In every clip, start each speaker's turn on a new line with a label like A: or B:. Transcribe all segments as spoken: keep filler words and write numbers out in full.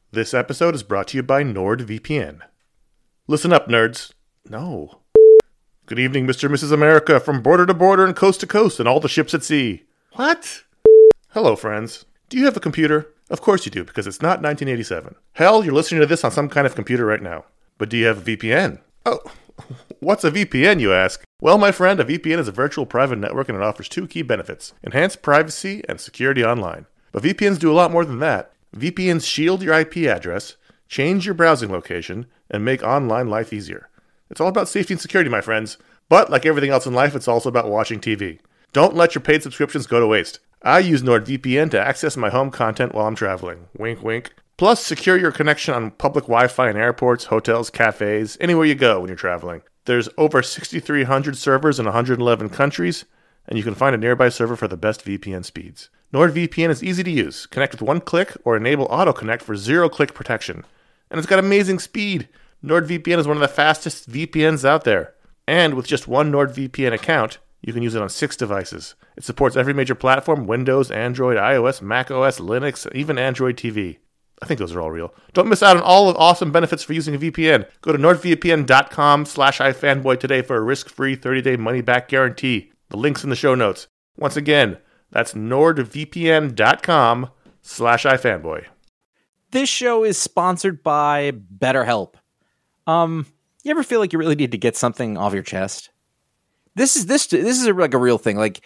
A: This episode is brought to you by NordVPN. Listen up, nerds. No. Good evening, Mister and Missus America, from border to border and coast to coast and all the ships at sea. What? Hello, friends. Do you have a computer? Of course you do, because it's not nineteen eighty-seven. Hell, you're listening to this on some kind of computer right now. But do you have a V P N? Oh, what's a V P N, you ask? Well, my friend, a V P N is a virtual private network and it offers two key benefits: enhanced privacy and security online. But V P Ns do a lot more than that. V P Ns shield your I P address, change your browsing location, and make online life easier. It's all about safety and security, my friends. But like everything else in life, it's also about watching T V. Don't let your paid subscriptions go to waste. I use NordVPN to access my home content while I'm traveling. Wink, wink. Plus, secure your connection on public Wi-Fi in airports, hotels, cafes, anywhere you go when you're traveling. There's over six thousand three hundred servers in one hundred eleven countries, and you can find a nearby server for the best V P N speeds. NordVPN is easy to use. Connect with one click or enable auto-connect for zero-click protection. And it's got amazing speed. NordVPN is one of the fastest V P Ns out there. And with just one NordVPN account, you can use it on six devices. It supports every major platform: Windows, Android, iOS, macOS, Linux, even Android T V. I think those are all real. Don't miss out on all the awesome benefits for using a V P N. Go to nordvpn.com slash ifanboy today for a risk-free thirty-day money-back guarantee. The link's in the show notes. Once again, that's nordvpn.com slash ifanboy.
B: This show is sponsored by BetterHelp. Um, you ever feel like you really need to get something off your chest? This is this this is a, like a real thing. Like,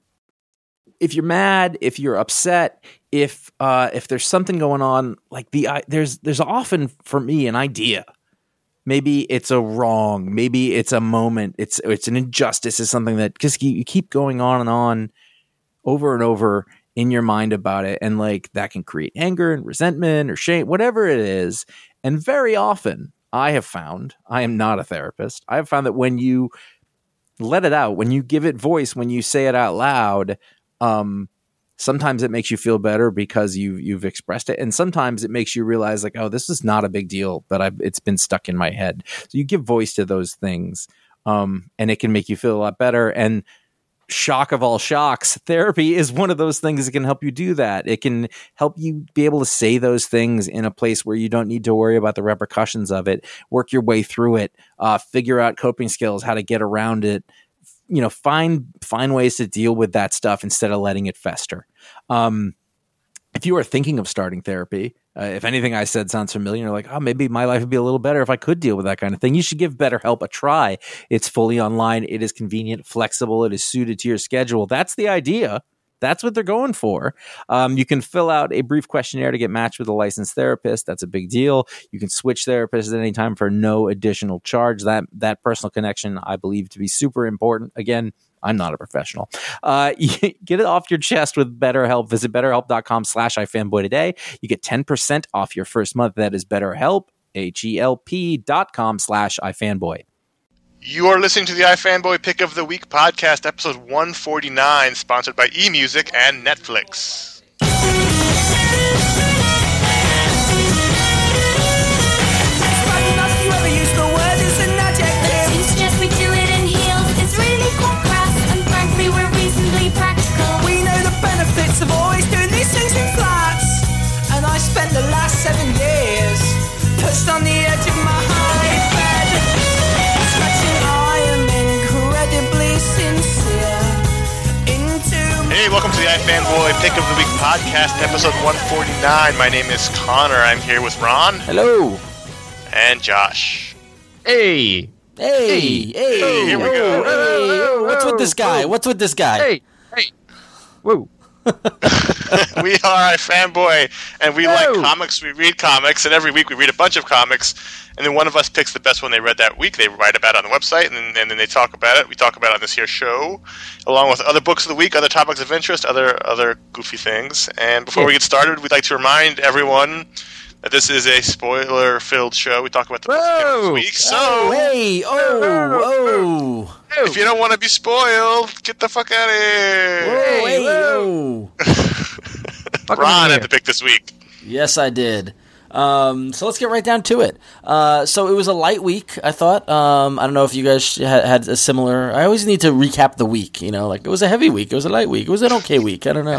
B: if you're mad, if you're upset, if uh, if there's something going on, like the uh, there's there's often for me an idea. Maybe it's a wrong. Maybe it's a moment. It's it's an injustice. It's something that just you keep going on and on, over and over in your mind about it, and like that can create anger and resentment or shame, whatever it is. And very often, I have found, I am not a therapist, I have found that when you let it out, when you give it voice, when you say it out loud, um, sometimes it makes you feel better because you've, you've expressed it. And sometimes it makes you realize like, oh, this is not a big deal, but I've, it's been stuck in my head. So you give voice to those things, um, and it can make you feel a lot better. And shock of all shocks, therapy is one of those things that can help you do that. It can help you be able to say those things in a place where you don't need to worry about the repercussions of it, work your way through it, uh, figure out coping skills, how to get around it, you know, find, find ways to deal with that stuff instead of letting it fester. Um, if you are thinking of starting therapy, uh, if anything I said sounds familiar, you're like, oh, maybe my life would be a little better if I could deal with that kind of thing. You should give BetterHelp a try. It's fully online. It is convenient, flexible. It is suited to your schedule. That's the idea. That's what they're going for. Um, you can fill out a brief questionnaire to get matched with a licensed therapist. That's a big deal. You can switch therapists at any time for no additional charge. That that personal connection, I believe, to be super important. Again, I'm not a professional. Uh, get it off your chest with BetterHelp. Visit betterhelp.com slash ifanboy today. You get ten percent off your first month. That is BetterHelp, H-E-L-P dot com slash ifanboy.
A: You are listening to the iFanboy Pick of the Week podcast, episode one forty-nine, sponsored by eMusic and Netflix.
C: Of always doing these things in flats, and I spent the last seven years pushed on the edge of my high bed, stretching I am incredibly sincere into.
A: Hey, welcome to the iFanboy Pick of the Week podcast, episode one forty-nine. My name is Connor. I'm here with Ron.
B: Hello.
A: And Josh.
D: Hey.
B: Hey. Hey.
A: Hey, here we go.
B: Hey. What's with this guy? What's with this guy?
D: Hey. Hey. Whoa.
A: We are iFanboy, and we
D: Whoa.
A: like comics. We read comics, and every week we read a bunch of comics, and then one of us picks the best one they read that week. They write about it on the website, and then, and then they talk about it. We talk about it on this here show, along with other books of the week, other topics of interest, other other goofy things. And before yeah. we get started, we'd like to remind everyone that this is a spoiler-filled show. We talk about the books this week, so
B: oh, hey, oh, oh.
A: If you don't want to be spoiled, get the fuck out of here.
B: Whoa, hey, whoa.
A: Ron had to pick this week.
E: Yes, I did. Um, so let's get right down to it. Uh, so it was a light week, I thought. Um, I don't know if you guys had, had a similar... I always need to recap the week, you know, like it was a heavy week, it was a light week, it was an okay week, I don't know.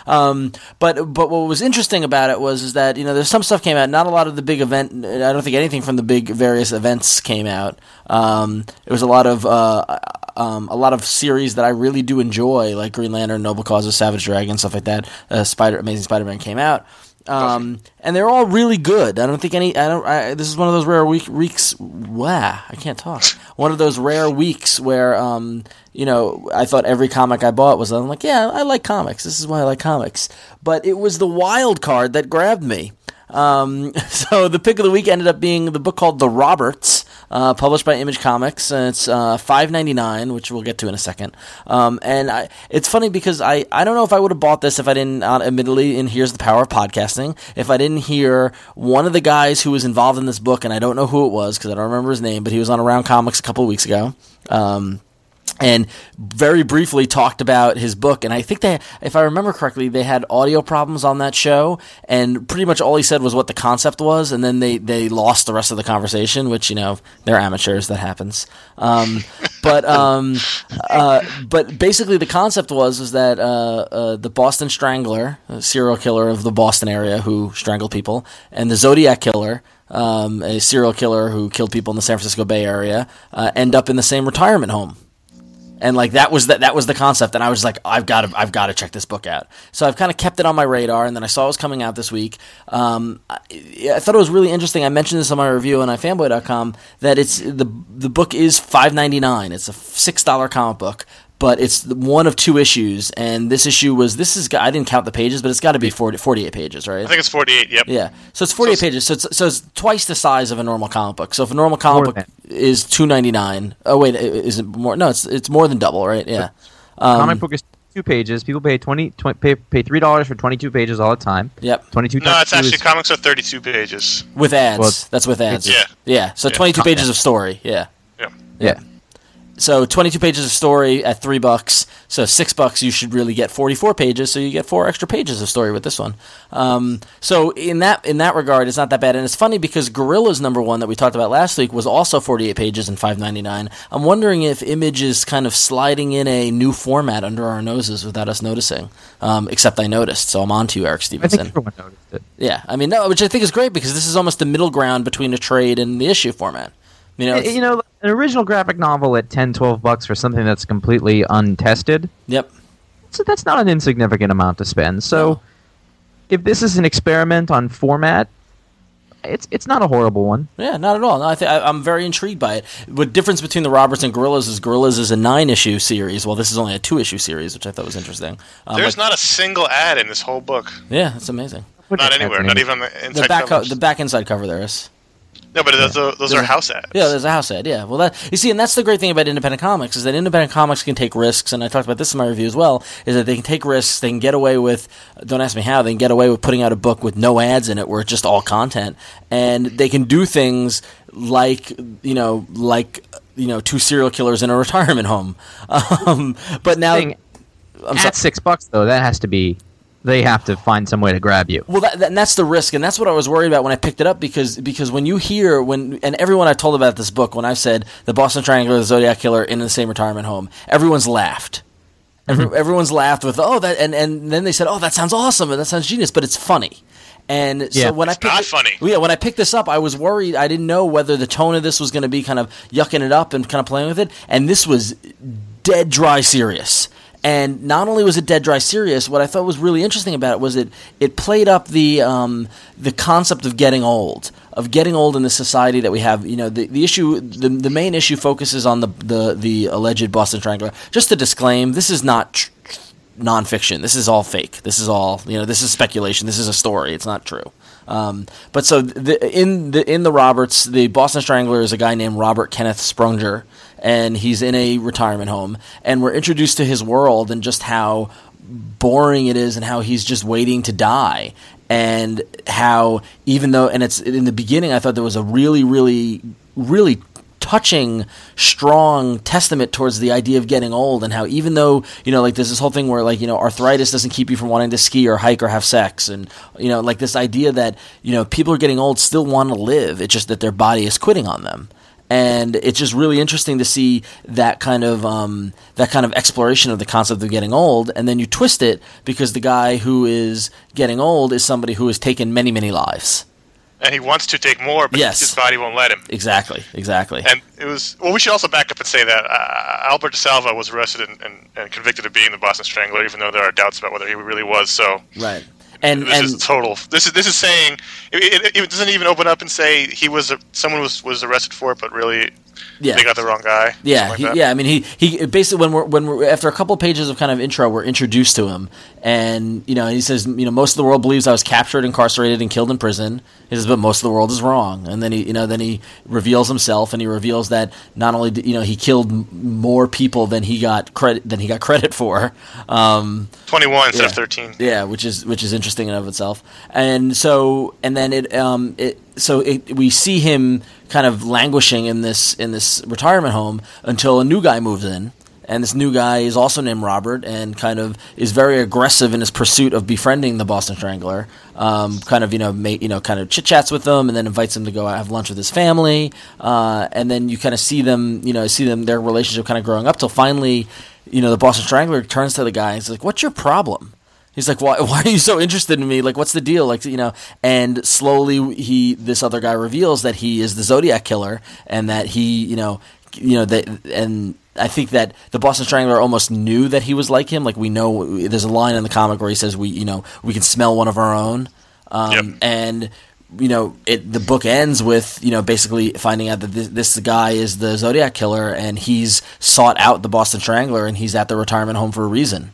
E: Um, but but what was interesting about it was is that you know there's some stuff came out. Not a lot of the big event. I don't think anything from the big various events came out. Um, it was a lot of uh, um, a lot of series that I really do enjoy, like Green Lantern, Noble Causes, Savage Dragon, stuff like that. Uh, Spider Amazing Spider-Man came out. Um, and they're all really good. I don't think any. I don't. I, this is one of those rare week, weeks. Wow, I can't talk. One of those rare weeks where, um, you know, I thought every comic I bought was. I'm like, yeah, I like comics. This is why I like comics. But it was the wild card that grabbed me. Um, so the pick of the week ended up being the book called The Roberts, uh, published by Image Comics, and it's uh, five ninety-nine, which we'll get to in a second. Um, and I, it's funny because I, I don't know if I would have bought this if I didn't, uh, admittedly, and here's the power of podcasting, if I didn't hear one of the guys who was involved in this book, and I don't know who it was because I don't remember his name, but he was on Around Comics a couple of weeks ago. Um, and very briefly talked about his book. And I think they, if I remember correctly, they had audio problems on that show, and pretty much all he said was what the concept was, and then they, they lost the rest of the conversation, which, you know, they're amateurs, that happens. Um, but um, uh, but basically the concept was is that uh, uh, the Boston Strangler, a serial killer of the Boston area who strangled people, and the Zodiac Killer, um, a serial killer who killed people in the San Francisco Bay Area, uh, end up in the same retirement home. And like that was that that was the concept, and I was like, I've got to I've got to check this book out. So I've kind of kept it on my radar, and then I saw it was coming out this week. Um, I, I thought it was really interesting. I mentioned this on my review on i fanboy dot com that it's the the book is five ninety-nine. It's a six dollar comic book, but it's one of two issues, and this issue was this is I didn't count the pages, but it's got to be forty, forty-eight pages, right?
F: I think it's forty-eight. Yep.
E: Yeah, so it's forty-eight
F: so
E: pages. So it's so it's twice the size of a normal comic book. So if a normal comic book is two ninety-nine, oh wait, is it more? No, it's it's more than double, right? Yeah. Um,
D: comic book is two pages. People pay twenty, twenty pay pay three dollars for twenty-two pages all the time.
E: Yep.
D: Twenty-two.
F: No, it's actually
D: is,
F: comics are thirty-two pages
E: with ads.
D: Well,
E: That's with ads.
F: Yeah.
E: Yeah. So
F: Yeah.
E: twenty-two pages
D: Yeah.
E: of story. Yeah.
F: Yeah.
D: yeah.
E: So twenty-two pages of story at three bucks. So six bucks, you should really get forty-four pages. So you get four extra pages of story with this one. Um, so in that in that regard, it's not that bad. And it's funny because Gorilla's number one that we talked about last week was also forty-eight pages and five ninety-nine. I'm wondering if Image is kind of sliding in a new format under our noses without us noticing. Um, except I noticed, so I'm on to you, Eric
D: I
E: Stevenson.
D: think everyone noticed it.
E: Yeah, I mean, no, which I think is great because this is almost the middle ground between a trade and the issue format. You know, it's-
D: You know, an original graphic novel at ten, twelve bucks for something that's completely untested.
E: Yep.
D: So that's not an insignificant amount to spend. So
E: No.
D: if this is an experiment on format, it's it's not a horrible one.
E: Yeah, not at all. No, I th- I, I'm very intrigued by it. The difference between the Roberts and Gorillas is Gorillas is a nine-issue series, while this is only a two-issue series, which I thought was interesting. Um,
F: There's
E: like-
F: not a single ad in this whole book.
E: Yeah, that's amazing.
F: Not anywhere. Not even on the
E: The
F: inside
E: back, co-
F: covers.
E: the back inside cover there is.
F: No, but those, are, those are house ads.
E: Yeah, there's a house ad. Yeah, well, that you see, and that's the great thing about independent comics is that independent comics can take risks, and I talked about this in my review as well. Is that they can take risks, they can get away with. Don't ask me how. They can get away with putting out a book with no ads in it, where it's just all content, and they can do things like you know, like you know, two serial killers in a retirement home. Um, but now,
D: Thing,
E: I'm
D: at
E: sorry.
D: six bucks though, that has to be. They have to find some way to grab you.
E: Well, that, that, and that's the risk, and that's what I was worried about when I picked it up because because when you hear when and everyone I've told about this book, when I've said the Boston Strangler, the Zodiac Killer in the same retirement home, everyone's laughed. Every, everyone's laughed with oh that and, and then they said oh that sounds awesome and that sounds genius, but it's funny. And so
D: Yeah.
E: when
F: It's
E: I picked
F: not
E: it,
F: funny.
E: well, yeah, when I picked this up, I was worried. I didn't know whether the tone of this was going to be kind of yucking it up and kind of playing with it, and this was dead dry serious. And not only was it dead dry serious, what I thought was really interesting about it was it it played up the um, the concept of getting old, of getting old in the society that we have. You know, the, the issue, the the main issue focuses on the the, the alleged Boston Strangler. Just to disclaim, this is not tr- tr- nonfiction. This is all fake. This is all you know. This is speculation. This is a story. It's not true. Um, but so the, in the in the Roberts, the Boston Strangler is a guy named Robert Kenneth Sprunger, and he's in a retirement home, and we're introduced to his world and just how boring it is, and how he's just waiting to die, and how even though and it's in the beginning, I thought there was a really, really, really touching, strong testament towards the idea of getting old, and how even though, you know, like there's this whole thing where like, you know, arthritis doesn't keep you from wanting to ski or hike or have sex, and, you know, like this idea that, you know, people are getting old still want to live, it's just that their body is quitting on them. And it's just really interesting to see that kind of um, that kind of exploration of the concept of getting old, and then you twist it because the guy who is getting old is somebody who has taken many, many lives.
F: And he wants to take more, but
E: Yes.
F: his body won't let him.
E: Exactly, exactly.
F: And it was well. We should also back up and say that uh, Albert DeSalvo was arrested and, and, and convicted of being the Boston Strangler, even though there are doubts about whether he really was. So
E: Right. And
F: this
E: and
F: is total. This is this is saying it, it, it doesn't even open up and say he was someone was was arrested for it, but really
E: yeah.
F: they got the wrong guy.
E: Yeah,
F: like
E: he,
F: that.
E: yeah. I mean, he, he basically when we're when we're after a couple of pages of kind of intro, we're introduced to him, and you know, he says, you know, most of the world believes I was captured, incarcerated, and killed in prison. He says, but most of the world is wrong. And then he, you know, then he reveals himself, and he reveals that not only did, you know, he killed m- more people than he got credit than he got credit for. Um,
F: Twenty-one instead
E: yeah.
F: of thirteen.
E: Yeah, which is which is interesting in and of itself. And so and then it um it so it, we see him kind of languishing in this in this retirement home until a new guy moves in. And this new guy is also named Robert, and kind of is very aggressive in his pursuit of befriending the Boston Strangler. Um, kind of, you know, make, you know, kind of chit chats with them, and then invites him to go have lunch with his family. Uh, and then you kind of see them, you know, see them their relationship kind of growing up till finally, you know, the Boston Strangler turns to the guy and he's like, "What's your problem?" He's like, why, why are you so interested in me? Like, what's the deal? Like, you know, and slowly he, this other guy reveals that he is the Zodiac Killer, and that he, you know, you know, that, and I think that the Boston Strangler almost knew that he was like him. Like, we know, there's a line in the comic where he says, we, you know, we can smell one of our own. Um,
F: Yep.
E: and, you know, it, the book ends with, you know, basically finding out that this, this guy is the Zodiac Killer, and he's sought out the Boston Strangler, and he's at the retirement home for a reason.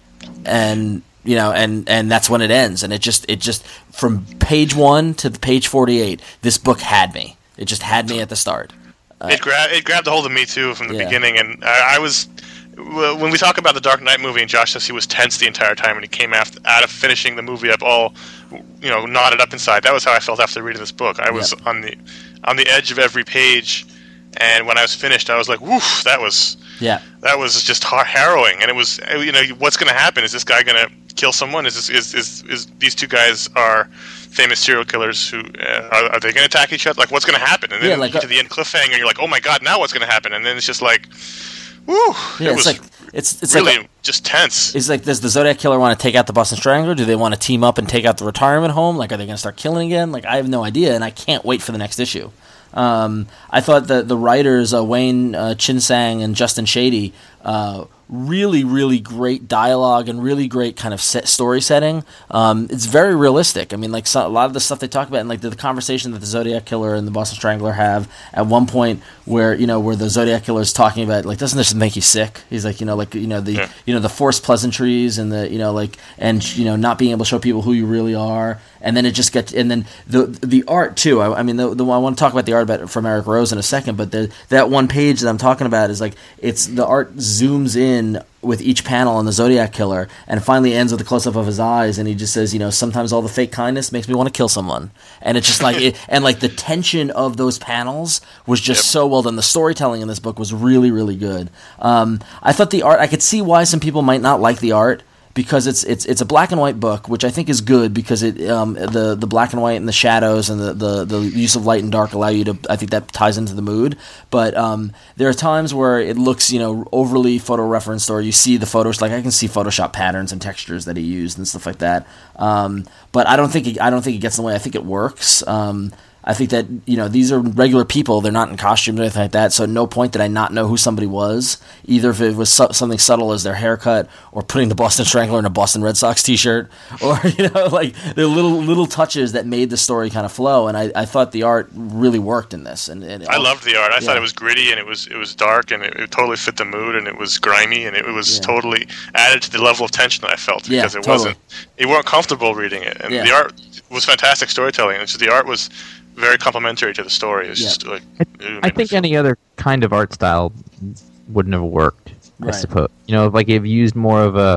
E: And, you know, and, and that's when it ends. And it just, it just, from page one to the page forty-eight, this book had me. It just had me at the start.
F: It grabbed it grabbed a hold of me too from the
E: Yeah.
F: beginning, and I, I was when we talk about the Dark Knight movie, and Josh says he was tense the entire time, and he came after, out of finishing the movie up all, you know, knotted up inside. That was how I felt after reading this book. I was
E: Yep.
F: on the on the edge of every page, and when I was finished, I was like, "Woof!" That was
E: Yeah.
F: that was just har- harrowing, and it was, you know, what's going to happen? Is this guy going to kill someone? Is this is is, is these two guys are famous serial killers who uh, are, are they going to attack each other? Like, what's going to happen? And then
E: Yeah, like,
F: you get to the end cliffhanger, and you're like, oh my god, now what's going to happen? And then it's just like, woo!
E: Yeah,
F: it
E: it's
F: was
E: like it's it's
F: really
E: like
F: just tense.
E: it's like does the Zodiac Killer want to take out the Boston Strangler? Do they want to team up and take out the retirement home? Like, are they going to start killing again? Like, I have no idea, and I can't wait for the next issue. Um, I thought that the writers uh, Wayne uh, Chinsang and Justin Shady uh, really, really great dialogue and really great kind of set story setting. Um, it's very realistic. I mean, like so, a lot of the stuff they talk about, and like the, the conversation that the Zodiac Killer and the Boston Strangler have at one point, where you know where the Zodiac Killer is talking about, like, doesn't this make you sick? He's like, you know, like you know the
F: Yeah.
E: you know the forced pleasantries and the you know like and you know not being able to show people who you really are, and then it just gets and then the the art too. I, I mean, the, the I want to talk about the art about, from Eric Rose in a second, but the, that one page that I'm talking about is like it's the art zooms in with each panel on the Zodiac Killer, and it finally ends with a close up of his eyes, and he just says, you know, sometimes all the fake kindness makes me want to kill someone, and it's just like it, and like the tension of those panels was just
F: Yep.
E: so well done. The storytelling in this book was really, really good. Um, I thought the art. I could see why some people might not like the art. Because it's it's it's a black and white book, which I think is good because it um, the the black and white and the shadows and the, the, the use of light and dark allow you to. I think that ties into the mood. But um, there are times where it looks, you know, overly photo referenced, or you see the photos. Like I can see Photoshop patterns and textures that he used and stuff like that. Um, but I don't think it, I don't think it gets in the way. I think it works. Um, I think that, you know, these are regular people. They're not in costumes or anything like that. So at no point did I not know who somebody was, either if it was su- something subtle as their haircut or putting the Boston Strangler in a Boston Red Sox T-shirt, or, you know, like the little little touches that made the story kind of flow. And I, I thought the art really worked in this. And, and
F: I loved the art. I
E: Yeah.
F: thought it was gritty, and it was it was dark, and it, it totally fit the mood, and it was grimy, and it was
E: Yeah.
F: totally added to the level of tension that I felt
E: Yeah,
F: because it
E: totally.
F: wasn't. You weren't comfortable reading it, and
E: Yeah.
F: the art was fantastic storytelling. It's just the art was very complimentary to the story. It's
E: Yeah.
F: just like
D: I,
F: it
D: I
F: made me
D: think
F: feel-
D: any other kind of art style wouldn't have worked.
E: Right.
D: I suppose, you know, like if you used more of a,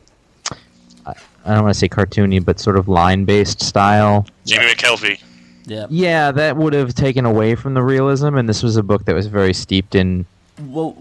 D: I I don't want to say cartoony, but sort of line-based style.
F: Jimmy McKelvey.
E: yeah.
D: Yeah, that would have taken away from the realism, and this was a book that was very steeped in,
E: Well,
D: in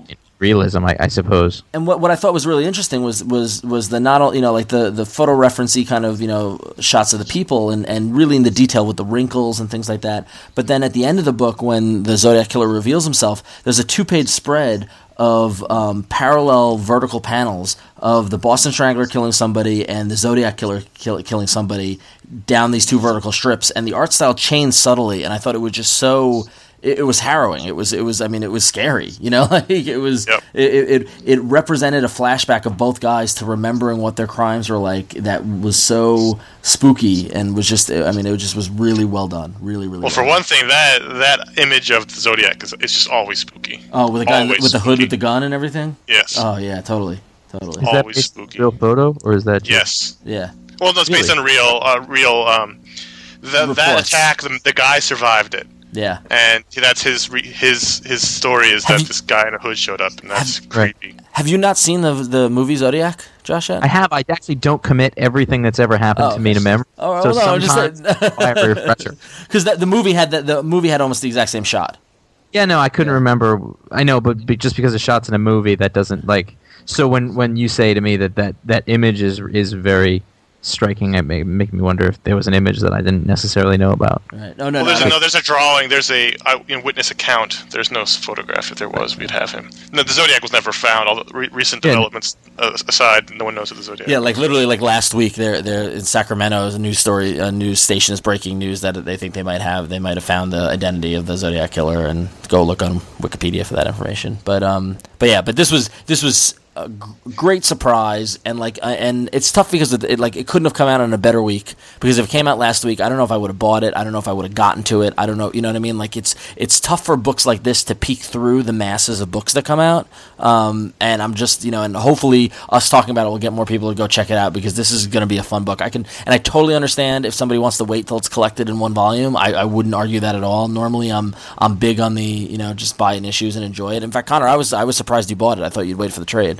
D: realism, I, I suppose.
E: And what what I thought was really interesting was was was the not all, you know, like the the photo referencey kind of, you know, shots of the people and and really in the detail with the wrinkles and things like that. But then at the end of the book, when the Zodiac Killer reveals himself, there's a two page spread of um, parallel vertical panels of the Boston Strangler killing somebody and the Zodiac Killer kill, killing somebody down these two vertical strips, and the art style changed subtly, and I thought it was just so. It, it was harrowing. It was. It was. I mean, it was scary. You know, like it was.
F: Yep.
E: It, it it represented a flashback of both guys to remembering what their crimes were like. That was so spooky and was just. I mean, it just was really well done. Really, really.
F: Well,
E: well
F: for
E: done.
F: one thing, that that image of the Zodiac is it's just always spooky.
E: Oh, with the guy
F: Always
E: with the hood
F: spooky.
E: with the gun and everything.
F: Yes.
E: Oh yeah, totally, totally.
D: Is that
F: Always
D: based on
F: spooky.
D: a real photo, or is that just,
F: Yes.
E: Yeah.
F: Well, no, it's based
D: Really?
F: on real, uh, real. Um, the, that
E: Reports.
F: attack, the, the guy survived it,
E: Yeah.
F: and that's his re, his his story is
E: Have
F: that
E: you-
F: this guy in a hood showed up, and that's
D: Right.
F: creepy.
E: Have you not seen the the movie Zodiac, Josh? Yet?
D: I have. I actually don't commit everything that's ever happened
E: Oh,
D: to me to
E: okay.
D: memory.
E: Oh,
D: so
E: well, no, just
D: sometimes
E: that-
D: I have a refresher.
E: Because the movie had the, the movie had almost the exact same shot.
D: Yeah, no, I couldn't remember. I know, but be, just because the shot's in a movie, that doesn't like. So when, when you say to me that, that, that image is is very striking, it may make me wonder if there was an image that I didn't necessarily know about.
E: Right. No, no,
F: Well,
E: no.
F: there's a, no, there's a drawing. There's a eye- in witness account. There's no photograph. If there was, we'd have him. No, the Zodiac was never found. All the re- recent
D: Yeah.
F: developments uh, aside, no one knows who the Zodiac.
E: Yeah, like literally, like last week, there, there in Sacramento, a news story, a news station is breaking news that they think they might have, they might have found the identity of the Zodiac Killer, and go look on Wikipedia for that information. But, um, but yeah, but this was this was a g- great surprise, and like, uh, and it's tough because it, it like it couldn't have come out on a better week. Because if it came out last week, I don't know if I would have bought it. I don't know if I would have gotten to it. I don't know, you know what I mean? Like it's it's tough for books like this to peek through the masses of books that come out. Um, and I'm just, you know, and hopefully us talking about it will get more people to go check it out, because this is going to be a fun book. I can, and I totally understand if somebody wants to wait till it's collected in one volume. I, I wouldn't argue that at all. Normally, I'm I'm big on the, you know, just buy in issues and enjoy it. In fact, Connor, I was I was surprised you bought it. I thought you'd wait for the trade.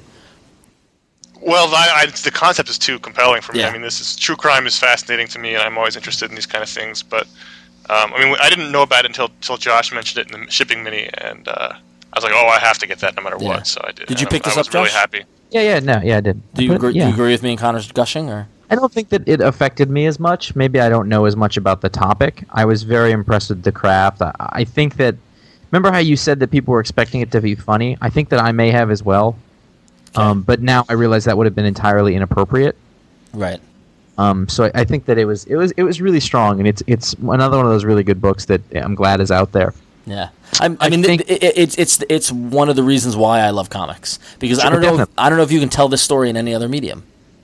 F: Well, I, I, the concept is too compelling for me.
E: Yeah.
F: I mean, this is true crime is fascinating to me, and I'm always interested in these kind of things. But um, I mean, I didn't know about it until until Josh mentioned it in the shipping mini, and uh, I was like, "Oh, I have to get that no matter
E: Yeah.
F: what." So I did.
E: Did you
F: and
E: pick
F: I,
E: this
F: I was
E: up,
F: really
E: Josh?
F: happy.
D: Yeah, yeah, no, yeah, I did.
E: Do you,
D: But,
E: agree,
D: yeah.
E: do you agree with me and Connor's gushing, or?
D: I don't think that it affected me as much. Maybe I don't know as much about the topic. I was very impressed with the craft. I, I think that. Remember how you said that people were expecting it to be funny? I think that I may have as well. Um, but now I realize that would have been entirely inappropriate.
E: Right.
D: Um, so I, I think that it was it was it was really strong, and it's it's another one of those really good books that I'm glad is out there.
E: Yeah, I, I
D: I
E: mean,
D: think-
E: it, it, it's it's it's one of the reasons why I love comics, because I
D: Sure,
E: don't know if,
D: definitely.
E: I don't know if you can tell this story in any other medium.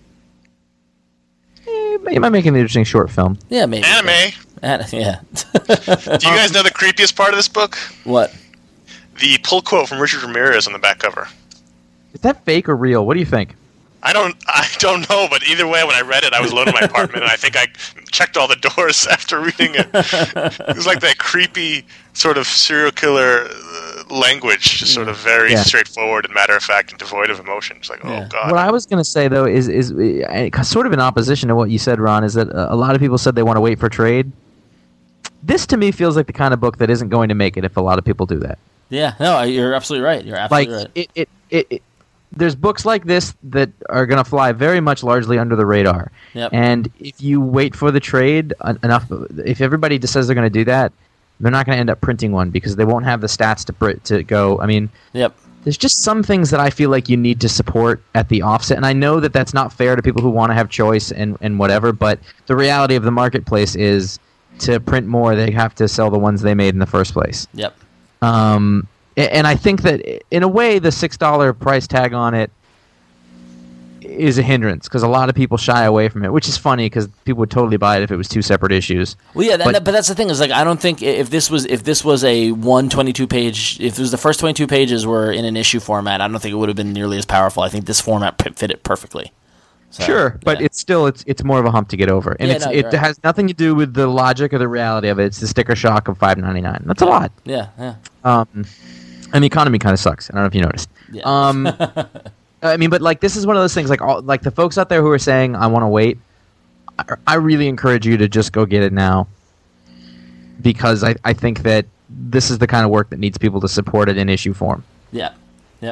D: Eh, It might make an interesting short film.
E: Yeah, maybe.
F: Anime.
E: An- yeah.
F: Do you guys know the creepiest part of this book?
E: What?
F: The pull quote from Richard Ramirez on the back cover.
D: Is that fake or real? What do you think?
F: I don't, I don't know, but either way, when I read it, I was alone in my apartment, and I think I checked all the doors after reading it. It was like that creepy sort of serial killer uh, language, just sort of very
D: Yeah.
F: straightforward and matter of fact and devoid of emotion. It's like,
E: Yeah.
F: oh god.
D: What I was going to say though is is uh, sort of in opposition to what you said, Ron. Is that uh, a lot of people said they want to wait for trade. This to me feels like the kind of book that isn't going to make it if a lot of people do that.
E: Yeah. No, you're absolutely right. You're
D: Like
E: absolutely right.
D: it, it, it, it, there's books like this that are going to fly very much largely under the radar.
E: Yep.
D: And if you wait for the trade en- enough, if everybody just says they're going to do that, they're not going to end up printing one because they won't have the stats to print to go. I mean,
E: Yep.
D: there's just some things that I feel like you need to support at the offset, and I know that that's not fair to people who want to have choice and, and whatever, but the reality of the marketplace is to print more, they have to sell the ones they made in the first place.
E: Yep.
D: Um, a- and I think that in a way the six dollar price tag on it is a hindrance because a lot of people shy away from it, which is funny because people would totally buy it if it was two separate issues.
E: Well, yeah, that,
D: But-
E: that- but that's the thing is like I don't think i- if this was if this was a one twenty-two page, if it was the first twenty-two pages were in an issue format, I don't think it would have been nearly as powerful. I think this format p- fit it perfectly. So,
D: Sure, but
E: yeah.
D: it's still it's it's more of a hump to get over, and
E: Yeah,
D: it's
E: no,
D: it
E: you're right.
D: has nothing to do with the logic or the reality of it. It's the sticker shock of five ninety-nine. That's a lot.
E: yeah, yeah,
D: Um, and the economy kind of sucks. I don't know if you noticed.
E: yeah.
D: Um, I mean, but like this is one of those things. Like all, like the folks out there who are saying I want to wait, I, I really encourage you to just go get it now, because I, I think that this is the kind of work that needs people to support it in issue form.
E: yeah, yep.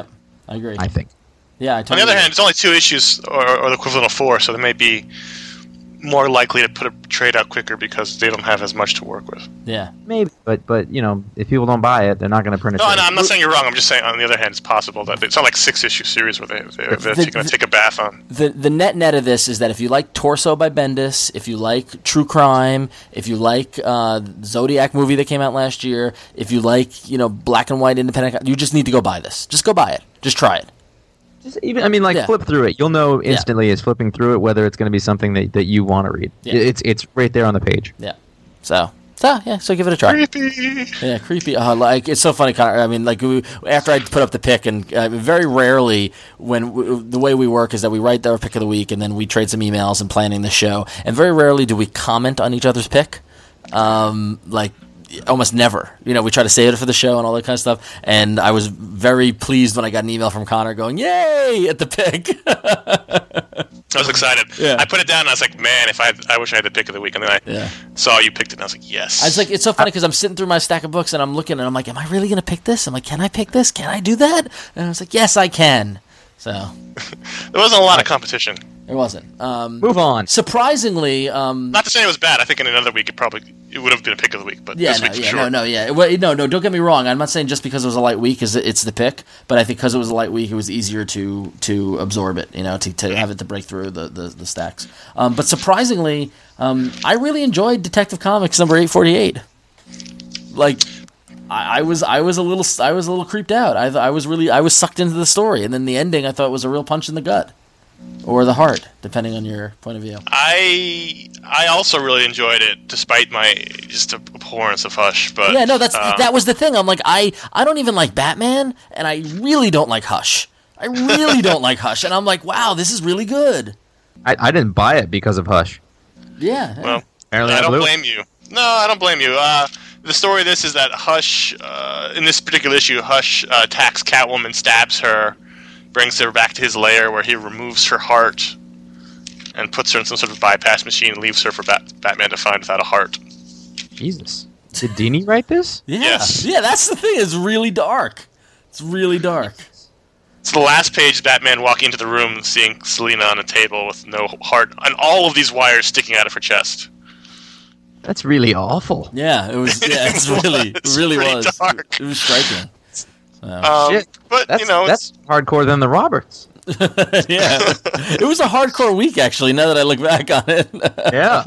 E: I agree.
D: I think.
E: Yeah, I totally
F: On the other
E: agree.
F: hand, it's only two issues, or, or the equivalent of four, so they may be more likely to put a trade out quicker because they don't have as much to work with.
E: Yeah.
D: Maybe, but but you know, if people don't buy it, they're not going to print it.
F: No, no, I'm not saying you're wrong. I'm just saying, on the other hand, it's possible that it's not like six issue series where they, they're, they're
E: The-
F: going to take a bath on.
E: The the net net of this is that if you like Torso by Bendis, if you like true crime, if you like uh, Zodiac movie that came out last year, if you like you know black and white independent, you just need to go buy this. Just go buy it. Just try it.
D: Just even, I mean, like
E: Yeah.
D: flip through it. You'll know instantly as flipping through it whether it's going to be something that, that you want to read.
E: Yeah.
D: It's it's right there on the page.
E: Yeah. So so yeah. So give it a try.
F: Creepy.
E: Yeah, creepy. Uh, like it's so funny. Connor. I mean, like we, after I put up the pick, and uh, very rarely when w- the way we work is that we write our pick of the week, and then we trade some emails and planning the show. And very rarely do we comment on each other's pick. Um, like almost never. You know, we try to save it for the show and all that kind of stuff. And I was very pleased when I got an email from Connor going, "Yay!" at the pick.
F: I was excited.
E: Yeah.
F: I put it down and I was like, man, if I had, I wish I had the pick of the week. And then I
E: Yeah.
F: saw you picked it and I was like, yes.
E: I was like, it's so funny because I'm sitting through my stack of books and I'm looking and I'm like, am I really going to pick this? I'm like, can I pick this? Can I do that? And I was like, yes, I can. So
F: there wasn't a lot of competition.
E: there wasn't. Um,
D: Move on.
E: surprisingly, um,
F: Not to say it was bad. I think in another week it probably it would have been a pick of the week, but
E: yeah,
F: this
E: no,
F: week for
E: yeah,
F: sure.
E: no, no, yeah. Well, no, no, don't get me wrong. I'm not saying just because it was a light week is it- it's the pick, but I think because it was a light week, it was easier to to absorb it, you know, to, to have it to break through the, the, the stacks. Um, but surprisingly, um, I really enjoyed Detective Comics number eight forty-eight. Like, I, I was I was a little I was a little creeped out. I I was really I was sucked into the story, and then the ending I thought was a real punch in the gut or the heart, depending on your point of view.
F: I I also really enjoyed it, despite my just abhorrence of Hush. But
E: Yeah, no, that's
F: um,
E: that was the thing. I'm like, I I don't even like Batman, and I really don't like Hush. I really don't like Hush, and I'm like, wow, this is really good.
D: I, I didn't buy it because of Hush.
E: Yeah,
F: Well,
D: Apparently
F: I
D: I'm
F: don't
D: blue.
F: blame you. No, I don't blame you. Uh, the story of this is that Hush, uh, in this particular issue, Hush uh, attacks Catwoman, stabs her, brings her back to his lair where he removes her heart and puts her in some sort of bypass machine and leaves her for Bat- Batman to find without a heart.
D: Jesus. Did Dini write this?
E: yeah,
F: Yes.
E: yeah. That's the thing. It's really dark. It's really dark.
F: So the last page is Batman walking into the room, seeing Selina on a table with no heart, and all of these wires sticking out of her chest.
D: That's really awful.
E: Yeah, it was. Yeah, it's really,
F: It's
E: it really
F: pretty
E: was.
F: dark.
E: It was striking.
F: Um,
D: Shit.
F: but,
D: That's,
F: you know,
D: that's
F: it's,
D: hardcore than the Roberts.
E: Yeah, it was a hardcore week actually. Now that I look back on it.
D: Yeah.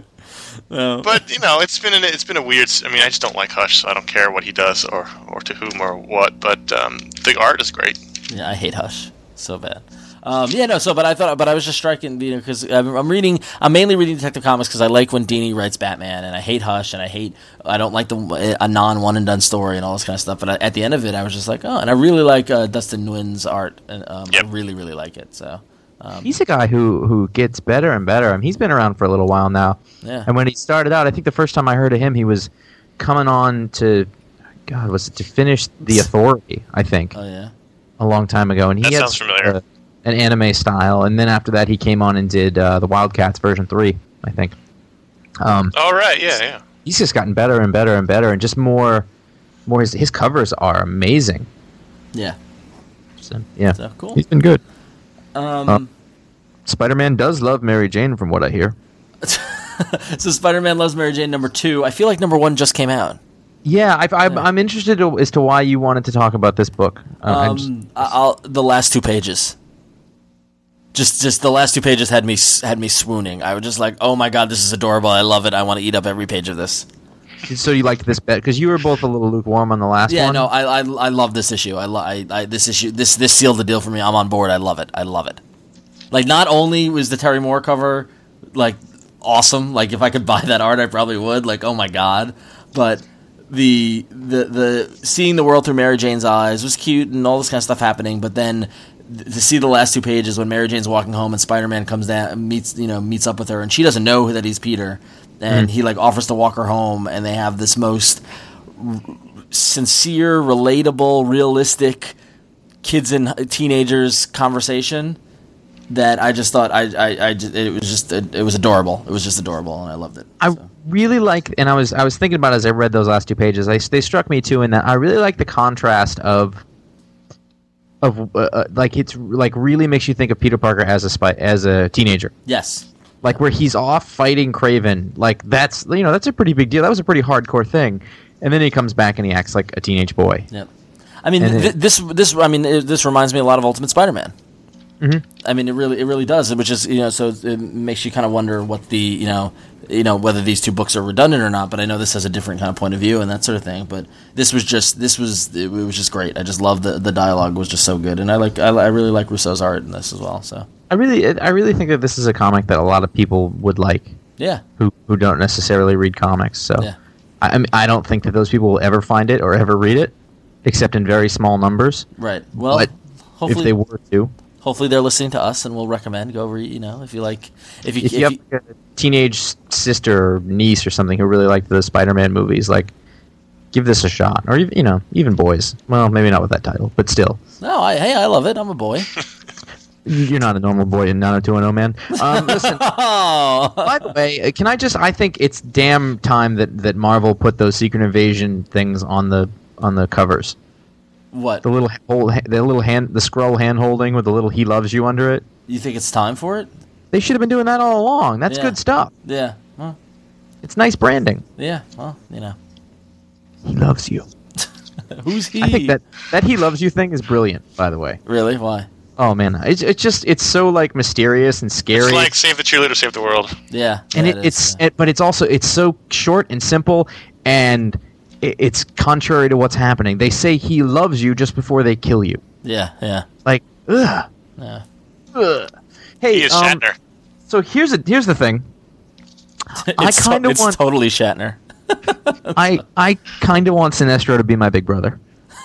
F: but, you know, it's been an, it's been a weird... I mean, I just don't like Hush, so I don't care what he does or, or to whom or what, but um, the art is great.
E: Yeah, I hate Hush so bad. Um, yeah, no. So, but I thought, but I was just striking, you know, because I'm, I'm reading. I'm mainly reading Detective Comics because I like when Dini writes Batman, and I hate Hush, and I hate. I don't like the a non one and done story and all this kind of stuff. But I, at the end of it, I was just like, oh, and I really like uh, Dustin Nguyen's art, and um,
F: Yep.
E: I really, really like it. So, um,
D: He's a guy who, who gets better and better. I mean, he's been around for a little while now.
E: yeah,
D: And when he started out, I think the first time I heard of him, he was coming on to, God, was it to finish The Authority, I think,
E: oh yeah,
D: a long time ago. And he
F: That
D: had
F: sounds familiar.
D: uh, an anime style. And then after that, he came on and did uh, the Wildcats version three, I think. Um,
F: Oh, right, yeah, yeah.
D: he's just gotten better and better and better, and just more, more. His, his covers are amazing.
E: yeah.
D: So, yeah,
E: So cool.
D: he's been good.
E: Um,
D: Uh, Spider-Man does love Mary Jane, from what I hear.
E: so Spider-Man Loves Mary Jane number two. I feel like number one just came out.
D: Yeah, I, I, I'm interested to, as to why you wanted to talk about this book. Uh, I'm just-
E: Um, I- I'll, the last two pages. Just, just the last two pages had me had me swooning. I was just like, "Oh my god, this is adorable! I love it! I want to eat up every page of this."
D: so you liked this bet because you were both a little lukewarm on the last
E: Yeah,
D: one.
E: no, I, I, I love this issue. I, lo- I, I, this issue, this, this sealed the deal for me. I'm on board. I love it. I love it. Like, not only was the Terry Moore cover like awesome, like if I could buy that art, I probably would. Like, oh my god, but the the the seeing the world through Mary Jane's eyes was cute and all this kind of stuff happening. But then th- to see the last two pages when Mary Jane's walking home and Spider-Man comes down and meets you know meets up with her and she doesn't know that he's Peter. And he like offers to walk her home, and they have this most r- sincere, relatable, realistic kids and teenagers conversation that I just thought I, I, I just, it was just it, it was adorable. It was just adorable, and I loved it.
D: I
E: So.
D: really like, and I was I was thinking about it as I read those last two pages. I, they struck me too in that I really like the contrast of of uh, uh, like it's like really makes you think of Peter Parker as a spy as a teenager.
E: Yes.
D: Like where he's off fighting Kraven. Like that's you know that's a pretty big deal. That was a pretty hardcore thing. And then he comes back and he acts like a teenage boy.
E: Yep. I mean,
D: And
E: th-
D: it-
E: this this I mean it, this reminds me a lot of Ultimate Spider-Man.
D: Mhm.
E: I mean, it really it really does. Which is you know, so it makes you kind of wonder what the you know you know whether these two books are redundant or not. But I know this has a different kind of point of view and that sort of thing. But this was just this was it was just great. I just loved the the dialogue was just so good, and I like I, I really like Russo's art in this as well. So
D: I really I really think that this is a comic that a lot of people would like
E: yeah,
D: who who don't necessarily read comics. So
E: Yeah.
D: I I, mean, I don't think that those people will ever find it or ever read it, except in very small numbers.
E: right. Well,
D: But
E: hopefully
D: if they were to,
E: hopefully they're listening to us, and we'll recommend go read. You know, if you like, if you
D: if
E: if
D: you have
E: you,
D: like a teenage s- sister or niece or something who really liked the Spider-Man movies, like give this a shot. Or even you know even boys. Well, maybe not with that title, but still.
E: no, I hey, I love it. I'm a boy.
D: You're not a normal boy in nine oh two one oh, man. Um, listen,
E: Oh,
D: by the way, uh, can I just? I think it's damn time that, that Marvel put those Secret Invasion things on the on the covers.
E: what?
D: The little hold, the little hand, the scroll hand holding with the little "He loves you" under it.
E: You think it's time for it?
D: They should have been doing that all along. That's
E: Yeah.
D: good stuff.
E: Yeah. Well,
D: It's nice branding.
E: yeah. Well, you know.
D: He loves you.
E: Who's he?
D: I think that that "He loves you" thing is brilliant. By the way,
E: Really? Why?
D: oh man, it's it's just it's so like mysterious and scary.
F: It's like save the cheerleader, save the world.
E: Yeah.
D: and
E: yeah,
D: it,
E: is,
D: it's
E: yeah.
D: it, but it's also it's so short and simple, and it, it's contrary to what's happening. They say he loves you just before they kill you.
E: yeah, yeah,
D: Like, ugh,
E: yeah.
D: ugh. Hey,
F: He is
D: um,
F: Shatner.
D: so here's a here's the thing. I
E: It's to-
D: kinda
E: it's
D: want-
E: totally Shatner.
D: I I kind of want Sinestro to be my big brother.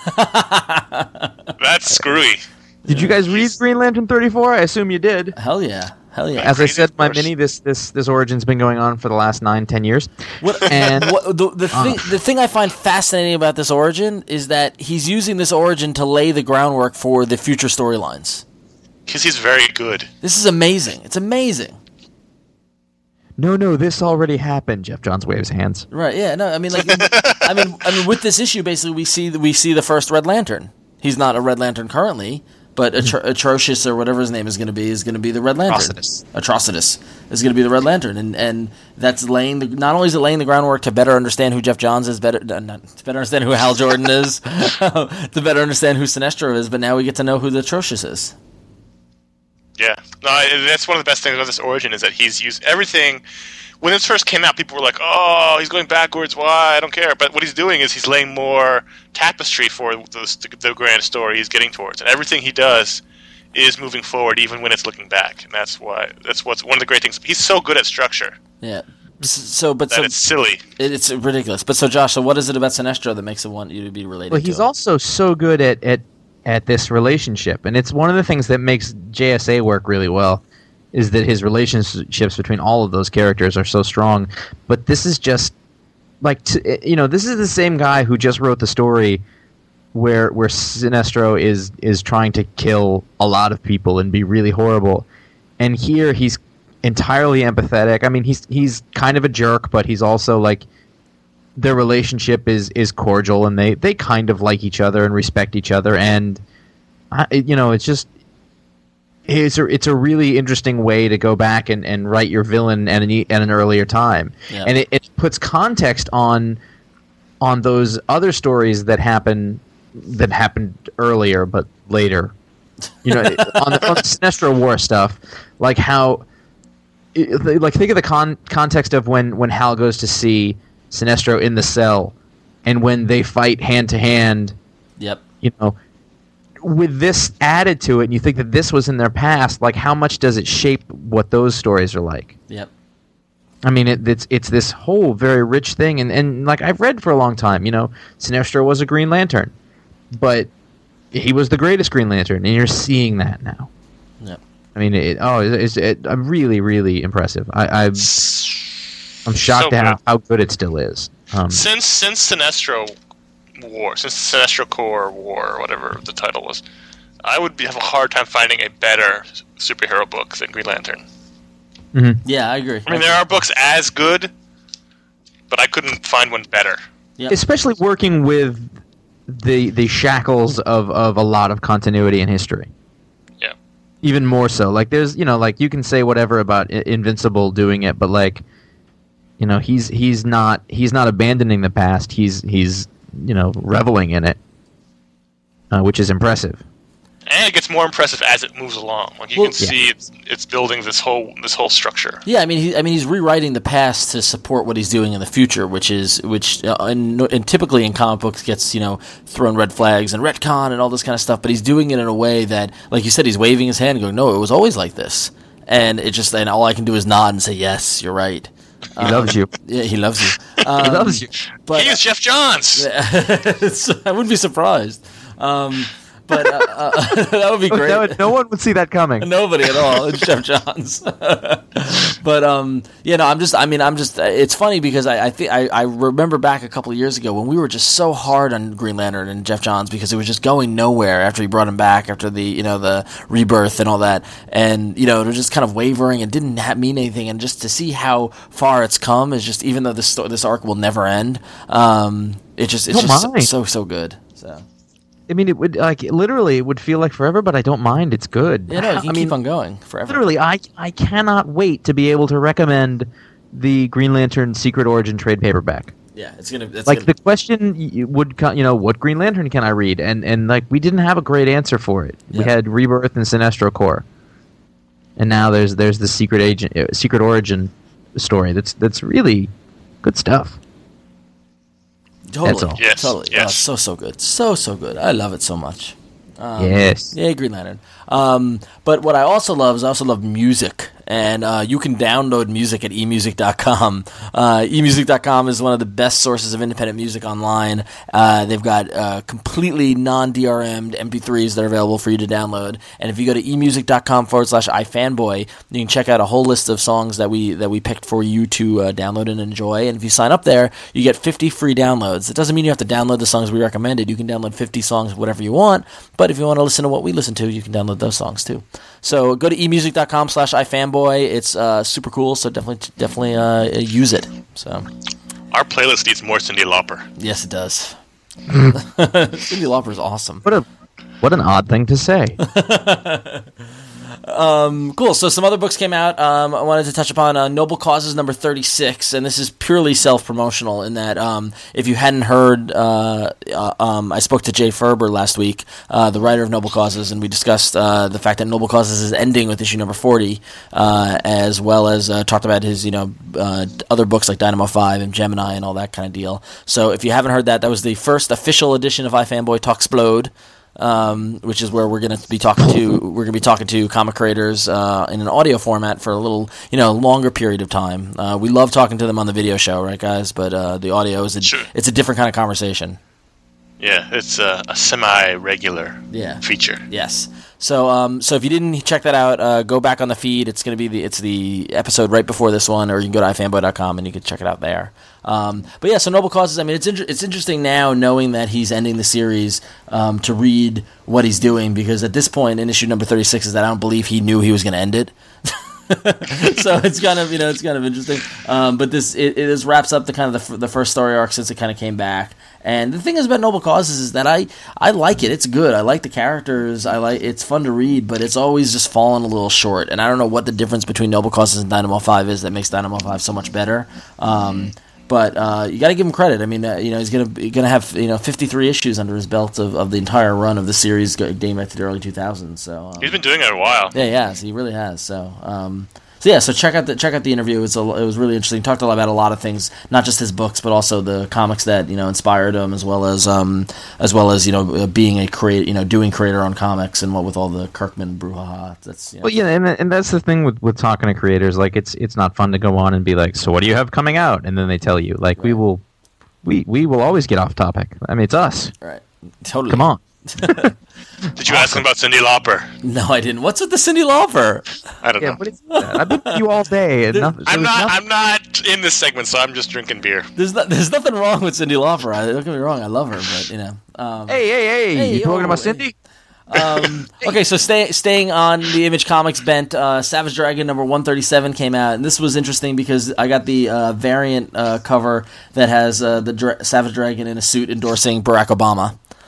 F: That's screwy.
D: Did you guys read Green Lantern thirty-four? I assume you did.
E: Hell yeah, hell yeah.
D: As I
F: Crazy,
D: said,
F: of
D: my
F: course.
D: mini, this this this origin's been going on for the last nine, ten years.
E: What,
D: And
E: what, the the thing the thing I find fascinating about this origin is that he's using this origin to lay the groundwork for the future storylines.
F: Because he's very good.
E: This is amazing. It's amazing.
D: no, no, this already happened. Jeff Johns waves hands.
E: Right? Yeah. No. I mean, like, I mean, I mean, with this issue, basically, we see we see the first Red Lantern. He's not a Red Lantern currently, but Atro- Atrocious or whatever his name is going to be is going to be the Red Lantern.
D: Atrocitus.
E: Atrocitus is going to be the Red Lantern, and and that's laying the not only is it laying the groundwork to better understand who Jeff Johns is, better uh, not, to better understand who Hal Jordan is, to better understand who Sinestro is, but now we get to know who the Atrocious is.
F: Yeah. No, I, that's one of the best things about this origin is that he's used everything. When this first came out, people were like, oh, he's going backwards. Why? I don't care. But what he's doing is he's laying more tapestry for the, the grand story he's getting towards. And everything he does is moving forward, even when it's looking back. And that's why, that's what's one of the great things. He's so good at structure
E: Yeah. S- So, but
F: that
E: so
F: it's silly.
E: it- it's ridiculous. But so, Josh, so what is it about Sinestro that makes it want you to be related?
D: Well,
E: to
D: he's
E: him?
D: also so good at, at at this relationship, and it's one of the things that makes J S A work really well. Is that his relationships between all of those characters are so strong, but this is just like t- you know this is the same guy who just wrote the story where where Sinestro is is trying to kill a lot of people and be really horrible, and here he's entirely empathetic. I mean, he's he's kind of a jerk, but he's also like their relationship is is cordial, and they they kind of like each other and respect each other, and I, you know it's just. It's a, it's a really interesting way to go back and, and write your villain at an, e- at an earlier time.
E: Yeah.
D: And it, it puts context on on those other stories that happen that happened earlier but later. You know, on the, on the Sinestro War stuff, like how it- like think of the con- context of when, when Hal goes to see Sinestro in the cell and when they fight hand to hand,
E: Yep.
D: you know, with this added to it, and you think that this was in their past, like how much does it shape what those stories are like?
E: Yep.
D: I mean, it, it's it's this whole very rich thing, and, and like I've read for a long time, you know, Sinestro was a Green Lantern, but he was the greatest Green Lantern, and you're seeing that now.
E: Yep.
D: I mean, it, oh, it's it, I'm really, really impressive. I, I'm I'm shocked
F: So
D: at how,
F: good.
D: how good it still is. Um,
F: Since since Sinestro War, since Sinestro Corps War, or whatever the title was, I would be, have a hard time finding a better superhero book than Green Lantern.
E: Yeah, I agree.
F: I mean, there are books as good, but I couldn't find one better.
E: Yep.
D: especially working with the the shackles of, of a lot of continuity in history.
F: Yeah.
D: Even more so. Like there's, you know, like you can say whatever about I- Invincible doing it, but like, you know, he's he's not he's not abandoning the past. He's he's you know reveling in it, uh, which is impressive.
F: And it gets more impressive as it moves along. Like you
E: Well,
F: can see it's, it's building this whole this whole structure.
E: Yeah, I mean, he, I mean, he's rewriting the past to support what he's doing in the future, which is which, uh, and, and typically in comic books gets you know thrown red flags and retcon and all this kind of stuff. But he's doing it in a way that, like you said, he's waving his hand, going, "No, it was always like this," and it just and all I can do is nod and say, "Yes, you're right."
D: He loves you.
E: Yeah, he loves you. Um,
D: He loves you.
E: But
F: He is Jeff Johns.
E: I wouldn't be surprised. Um, but uh, uh, that would be great.
D: No, no one would see that coming.
E: Nobody at all. It's Jeff Johns. But um, you know, I'm just. I mean, I'm just. It's funny because I I think I, I remember back a couple of years ago when we were just so hard on Green Lantern and Jeff Johns because it was just going nowhere after he brought him back after the you know the rebirth and all that, and you know it was just kind of wavering and didn't ha- mean anything. And just to see how far it's come is just even though this sto- this arc will never end, um, it just it's
D: Don't
E: just so,
D: mind.
E: so so good. So
D: I mean, it would like literally it would feel like forever, but I don't mind. It's good.
E: yeah, no, you can
D: I
E: keep
D: mean,
E: on going forever.
D: literally, I I cannot wait to be able to recommend the Green Lantern Secret Origin trade paperback.
E: Yeah, it's gonna it's
D: Like
E: gonna,
D: the question y- would co- you know what Green Lantern can I read, and and like we didn't have a great answer for it. We
E: Yeah.
D: had Rebirth and Sinestro Corps, and now there's there's the Secret Agent uh, Secret Origin story. That's that's really good stuff.
E: Totally.
D: That's all.
F: Yes,
E: Totally.
F: yes.
E: Oh, so, so good. So, so good. I love it so much. Um,
D: Yes.
E: Yeah, Green Lantern. Um, but what I also love is I also love music. And uh, you can download music at e music dot com. Uh, e music dot com is one of the best sources of independent music online. Uh, they've got uh, completely non-D R M'd M P threes that are available for you to download. And if you go to e music dot com forward slash ifanboy, you can check out a whole list of songs that we that we picked for you to uh, download and enjoy. And if you sign up there, you get fifty free downloads. It doesn't mean you have to download the songs we recommended. You can download fifty songs, whatever you want. But if you want to listen to what we listen to, you can download those songs too. So go to e music dot com slash ifanboy. It's uh, super cool, so definitely definitely uh, use it. So
F: Our playlist needs more Cyndi Lauper.
E: yes, it does. Cyndi Lauper is awesome.
D: What a what an odd thing to say.
E: Cool. So some other books came out. Um, I wanted to touch upon uh, Noble Causes number thirty-six, and this is purely self-promotional in that um, if you hadn't heard, uh, uh, um, I spoke to Jay Ferber last week, uh, the writer of Noble Causes, and we discussed uh, the fact that Noble Causes is ending with issue number forty, uh, as well as uh, talked about his, you know, uh, other books like Dynamo five and Gemini and all that kind of deal. So if you haven't heard that, that was the first official edition of iFanboy Talksplode. Um, which is where we're going to be talking to we're going to be talking to comic creators uh, in an audio format for a little you know longer period of time. Uh, we love talking to them on the video show, right, guys? But uh, the audio is a,
F: Sure.
E: it's a different kind of conversation.
F: Yeah, it's a, a semi-regular
E: Yeah.
F: feature.
E: Yes. So, um, so if you didn't check that out, uh, go back on the feed. It's going to be the it's the episode right before this one, or you can go to ifanboy dot com and you can check it out there. Um, but yeah, so Noble Causes. I mean, it's inter- it's interesting now knowing that he's ending the series um, to read what he's doing, because at this point in issue number thirty-six is that I don't believe he knew he was going to end it. So it's kind of you know it's kind of interesting. Um, but this it, it is wraps up the kind of the, f- the first story arc since it kind of came back. And the thing is about Noble Causes is that I, I like it. It's good. I like the characters. I like it's fun to read, but it's always just fallen a little short. And I don't know what the difference between Noble Causes and Dynamo five is that makes Dynamo five so much better. Um, but uh, you got to give him credit. I mean, uh, you know, he's gonna gonna have you know fifty-three issues under his belt of, of the entire run of the series dating back to the early two thousands. So um,
F: He's been doing it a while.
E: yeah, he has. He really has. So, um, so yeah. So check out the check out the interview. It's a, it was really interesting. Talked a lot about a lot of things, not just his books, but also the comics that you know inspired him, as well as um, as well as you know uh, being a create, you know, doing creator on comics, and what with all the Kirkman brouhaha. That's you know,
D: Well, yeah, and and that's the thing with, with talking to creators. Like, it's it's not fun to go on and be like, so what do you have coming out? And then they tell you. Like, we will, we we will always get off topic. I mean, it's us.
E: right. Totally.
D: Come on.
F: Did you ask him about Cyndi Lauper?
E: No, I didn't. What's with the Cyndi Lauper?
F: I don't
D: Yeah,
F: know.
D: what is that? I've been with you all day. And nothing,
F: I'm
D: there was
F: not.
D: nothing-
F: I'm not in this segment, so I'm just drinking beer.
E: There's no, there's nothing wrong with Cyndi Lauper. I, don't get me wrong. I love her, but you know. Um,
D: Hey, hey, hey!
E: Hey,
D: you talking
E: oh,
D: about
E: hey.
D: Cindy?
E: Um, okay, so stay, staying on the Image Comics bent, uh, Savage Dragon number one thirty-seven came out, and this was interesting because I got the uh, variant uh, cover that has uh, the Dra- Savage Dragon in a suit endorsing Barack Obama.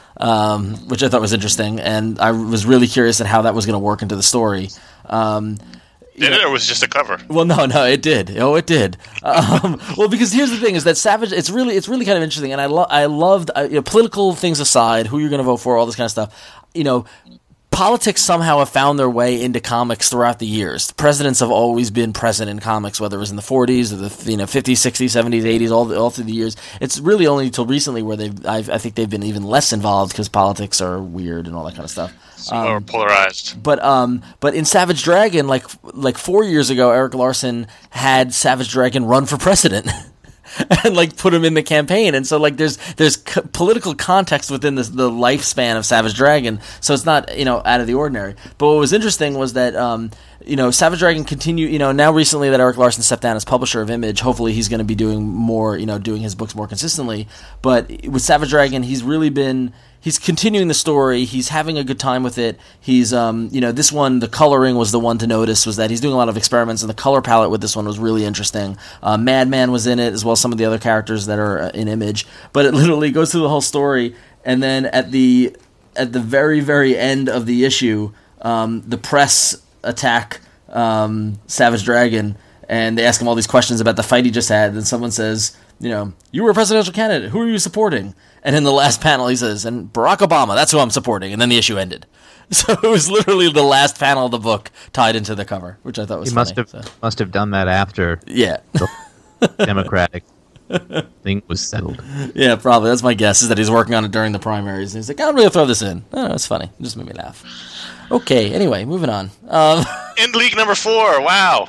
E: um, which I thought was interesting, and I was really curious at how that was going to work into the story. Um,
F: Did it, or was it just a cover?
E: Well, no, no, it did. Oh, it did. Um, well, because here's the thing: is that Savage? It's really, it's really kind of interesting, and I, lo- I loved uh, you know, political things aside, who you're going to vote for, all this kind of stuff. You know, politics somehow have found their way into comics throughout the years. Presidents have always been present in comics, whether it was in the forties or the you know fifties, sixties, seventies, eighties, all the, all through the years. It's really only until recently where they've, I've, I think, they've been even less involved because politics are weird and all that kind of stuff.
F: Some more polarized.
E: But um, but in Savage Dragon, like like four years ago, Eric Larson had Savage Dragon run for president. And like put him in the campaign, and so like there's there's c- political context within this, the lifespan of Savage Dragon, so it's not you know out of the ordinary. But what was interesting was that um, you know Savage Dragon continue you know now recently that Eric Larson stepped down as publisher of Image, hopefully he's going to be doing more you know doing his books more consistently. But with Savage Dragon, he's really been he's continuing the story. He's having a good time with it. He's, um, you know, this one, the coloring was the one to notice, was that he's doing a lot of experiments, and the color palette with this one was really interesting. Uh, Madman was in it, as well as some of the other characters that are in Image. But it literally goes through the whole story, and then at the at the very, very end of the issue, um, the press attack um, Savage Dragon, and they ask him all these questions about the fight he just had, and someone says, you know, you were a presidential candidate. Who are you supporting? And in the last panel, he says, and Barack Obama, that's who I'm supporting. And then the issue ended. So it was literally the last panel of the book tied into the cover, which I thought was
D: he
E: funny.
D: must have
E: so.
D: must have done that after
E: Yeah.
D: the Democratic thing was settled.
E: Yeah, probably. That's my guess, is that he's working on it during the primaries. And he's like, I'm going to throw this in. Oh, it's funny. It just made me laugh. Okay, anyway, moving on. Um,
F: In League number four, wow.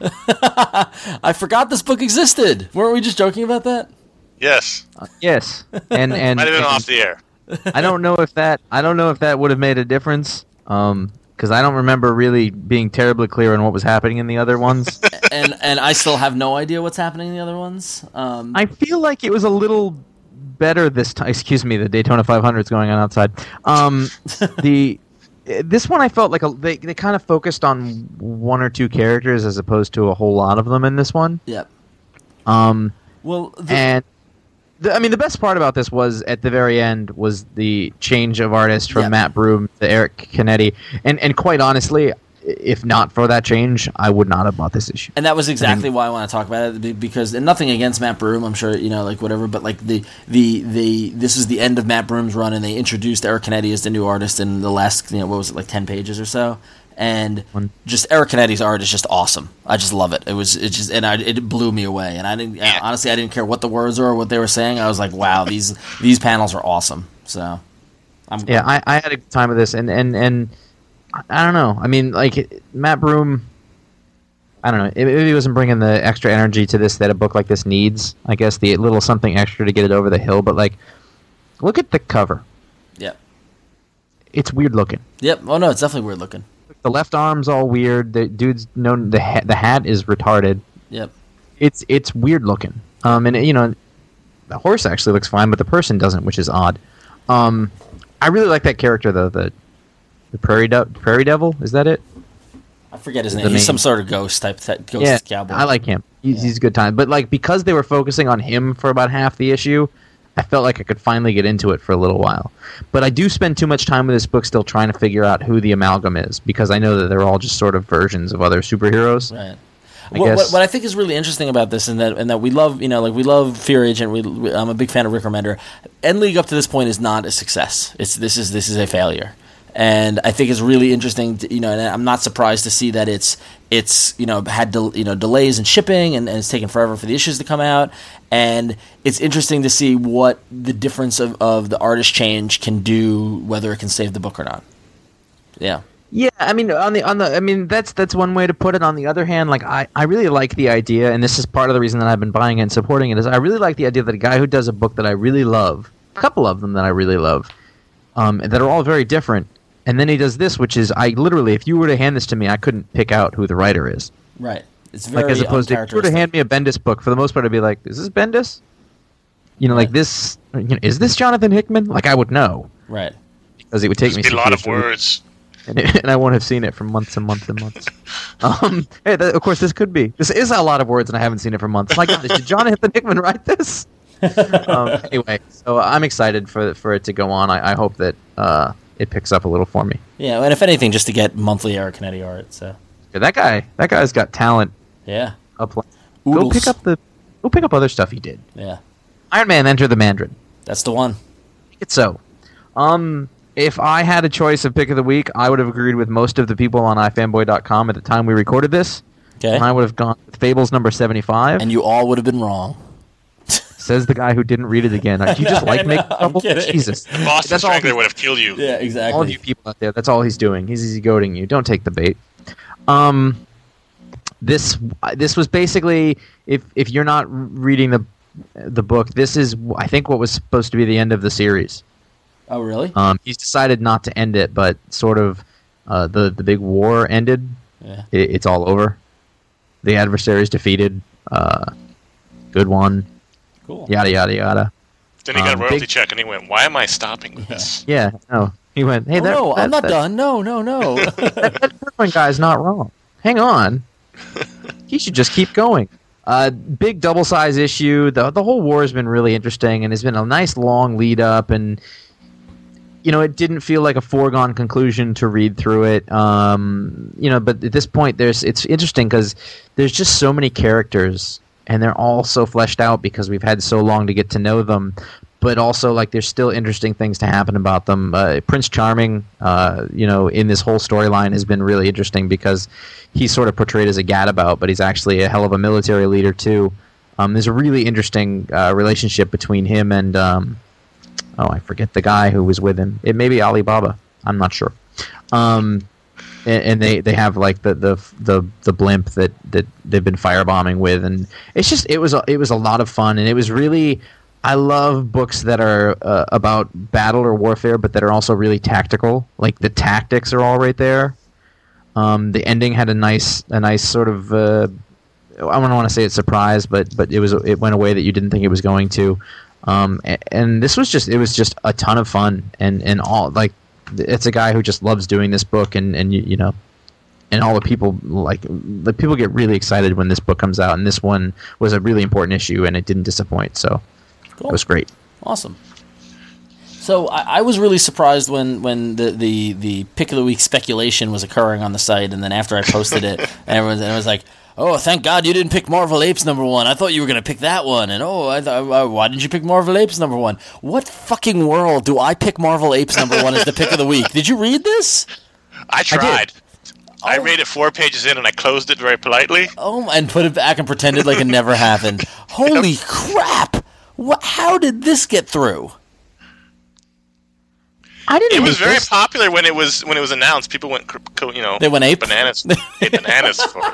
E: I forgot this book existed. Weren't we just joking about that?
F: Yes.
D: Yes, and and,
F: Might have been
D: and
F: off the air.
D: I don't know if that I don't know if that would have made a difference. Um, because I don't remember really being terribly clear on what was happening in the other ones.
E: and and I still have no idea what's happening in the other ones. Um,
D: I feel like it was a little better this time. Excuse me, the Daytona five hundred is going on outside. Um, the this one I felt like a, they they kind of focused on one or two characters as opposed to a whole lot of them in this one.
E: Yep.
D: Um,
E: Well, the,
D: and the, I mean the best part about this was at the very end was the change of artist from
E: Yep.
D: Matt Broom to Eric Canetti, and and quite honestly, if not for that change, I would not have bought this issue.
E: And that was exactly why I want to talk about it, be- because and nothing against Matt Broom, I'm sure you know, like whatever, but like the the the this is the end of Matt Broom's run, and they introduced Eric Canetti as the new artist in the last you know what was it like ten pages or so, and
D: One.
E: just Eric Canetti's art is just awesome. I just love it. It was it just and I, it blew me away, and I didn't
F: Yeah.
E: honestly I didn't care what the words were or what they were saying. I was like, wow, these these panels are awesome. So I'm
D: Yeah, I, I had a good time with this, and and and I- I don't know. I mean, like Matt Broom. I don't know. Maybe he wasn't bringing the extra energy to this that a book like this needs. I guess the little something extra to get it over the hill. But like, look at the cover.
E: Yep.
D: It's weird looking.
E: Yep. Oh no, it's definitely weird looking.
D: The left arm's all weird. The dude's known the ha- the hat is retarded.
E: Yep.
D: It's it's weird looking. Um, and you know, the horse actually looks fine, but the person doesn't, which is odd. Um, I really like that character though. The the prairie de- prairie devil, is that it?
E: I forget his
D: The
E: name. He's
D: main-
E: some sort of ghost type, type ghost
D: Yeah,
E: cowboy.
D: I like him. He's, he's a good time. But like because they were focusing on him for about half the issue, I felt like I could finally get into it for a little while. But I do spend too much time with this book still trying to figure out who the amalgam is, because I know that they're all just sort of versions of other superheroes.
E: Right.
D: I
E: What, what,
D: guess-
E: what I think is really interesting about this, and that and that we love, you know, like we love Fear Agent. We, we I'm a big fan of Rick Remender. End League up to this point is not a success. It's this is this is a failure, and I think it's really interesting. To, you know, and I'm not surprised to see that it's it's you know had del- you know delays in shipping, and, and it's taken forever for the issues to come out. And it's interesting to see what the difference of, of the artist change can do, whether it can save the book or not. Yeah.
D: Yeah, I mean, on the on the, I mean, that's that's one way to put it. On the other hand, like I, I really like the idea, and this is part of the reason that I've been buying it and supporting it. Is I really like the idea that a guy who does a book that I really love, a couple of them that I really love, um, that are all very different, and then he does this, which is I literally, if you were to hand this to me, I couldn't pick out who the writer is.
E: Right. It's very
D: Like as opposed to if you were to
E: uncharacteristic.
D: hand me a Bendis book, for the most part, I'd be like, is this Bendis? You know, like
E: Right.
D: this. You know, is this Jonathan Hickman? Like I would know
E: Right.
D: because it would take
F: There's
D: me
F: be a
D: some
F: lot
D: years
F: of
D: to read-
F: words.
D: and, it, and I won't have seen it for months and months and months. um, hey, th- of course, this could be. This is a lot of words, and I haven't seen it for months. My God, did Jonathan Hickman write this? um, anyway, so I'm excited for for it to go on. I, I hope that uh, it picks up a little for me.
E: Yeah, and if anything, just to get monthly Eric Canetti art. So
D: Yeah, that guy, that guy's got talent.
E: yeah,
D: Up, go
E: Oodles.
D: pick up the, go pick up other stuff he did.
E: yeah,
D: Iron Man: Enter the Mandarin.
E: that's the one.
D: It's so. Um, if I had a choice of pick of the week, I would have agreed with most of the people on i fanboy dot com at the time we recorded this.
E: Okay,
D: And I would have gone with Fables number seventy-five.
E: and you all would have been wrong.
D: Says the guy who didn't read it again. Do you just like
E: I know,
D: making
E: I'm
D: trouble?
E: kidding.
D: Jesus.
F: The Boston
D: That's all
F: Strangler
D: he-
F: would have killed you.
E: Yeah, exactly.
D: All of you people out there, that's all he's doing. He's easy goading you. Don't take the bait. Um, this this was basically if if you're not reading the the book, this is I think what was supposed to be the end of the series.
E: Oh, really?
D: Um, he's decided not to end it, but sort of uh, the the big war ended.
E: Yeah.
D: It, it's all over. The adversary's defeated. Uh, good one.
E: Cool.
D: Yada yada yada.
F: Then he got
D: Um,
F: a royalty
D: big-
F: check, and he went, "Why am I stopping with this?"
D: Yeah. No. He went. Hey,
E: Oh,
D: that,
E: no,
D: that,
E: I'm not
D: that,
E: done. No, no, no.
D: that Kirkman guy's not wrong. Hang on. He should just keep going. Uh, big double size issue. The the whole war has been really interesting, and it's been a nice long lead up. And you know, it didn't feel like a foregone conclusion to read through it. Um, you know, but at this point, there's it's interesting because there's just so many characters, and they're all so fleshed out because we've had so long to get to know them. But also, like, there's still interesting things to happen about them. Uh, Prince Charming, uh, you know, in this whole storyline has been really interesting because he's sort of portrayed as a gadabout, but he's actually a hell of a military leader, too. Um, there's a really interesting uh, relationship between him and, um, oh, I forget the guy who was with him. It may be Alibaba. I'm not sure. Um, and, and they, they have, like, the, the the the blimp that, that they've been firebombing with. And it's just, it was a, it was a lot of fun, and it was really... I love books that are uh, about battle or warfare, but that are also really tactical. Like the tactics are all right there. Um, the ending had a nice, a nice sort of. Uh, I don't want to say it's surprise, but but it was it went away that you didn't think it was going to. Um, and, and this was just it was just a ton of fun, and, and all like it's a guy who just loves doing this book, and and you, you know. And all the people like the people get really excited when this book comes out, and this one was a really important issue, and it didn't disappoint. So.
E: Cool.
D: That was great.
E: Awesome. So I, I was really surprised when, when the, the, the pick of the week speculation was occurring on the site, and then after I posted it, and everyone, and it was like, "Oh, thank God you didn't pick Marvel Apes number one. I thought you were going to pick that one." And oh, I thought, why didn't you pick Marvel Apes number one? What fucking world do I pick Marvel Apes number one as the pick of the week? Did you read this?
F: I tried. I,
E: Oh.
F: read it four pages in, and I closed it very politely.
E: Oh, and put it back and pretended like it never happened. Holy crap! What? How did this get through?
D: I didn't.
F: It was
D: hate
F: very
D: this.
F: popular when it was when it was announced. People went, cr- co- you know,
E: They went ape?
F: bananas, ape bananas for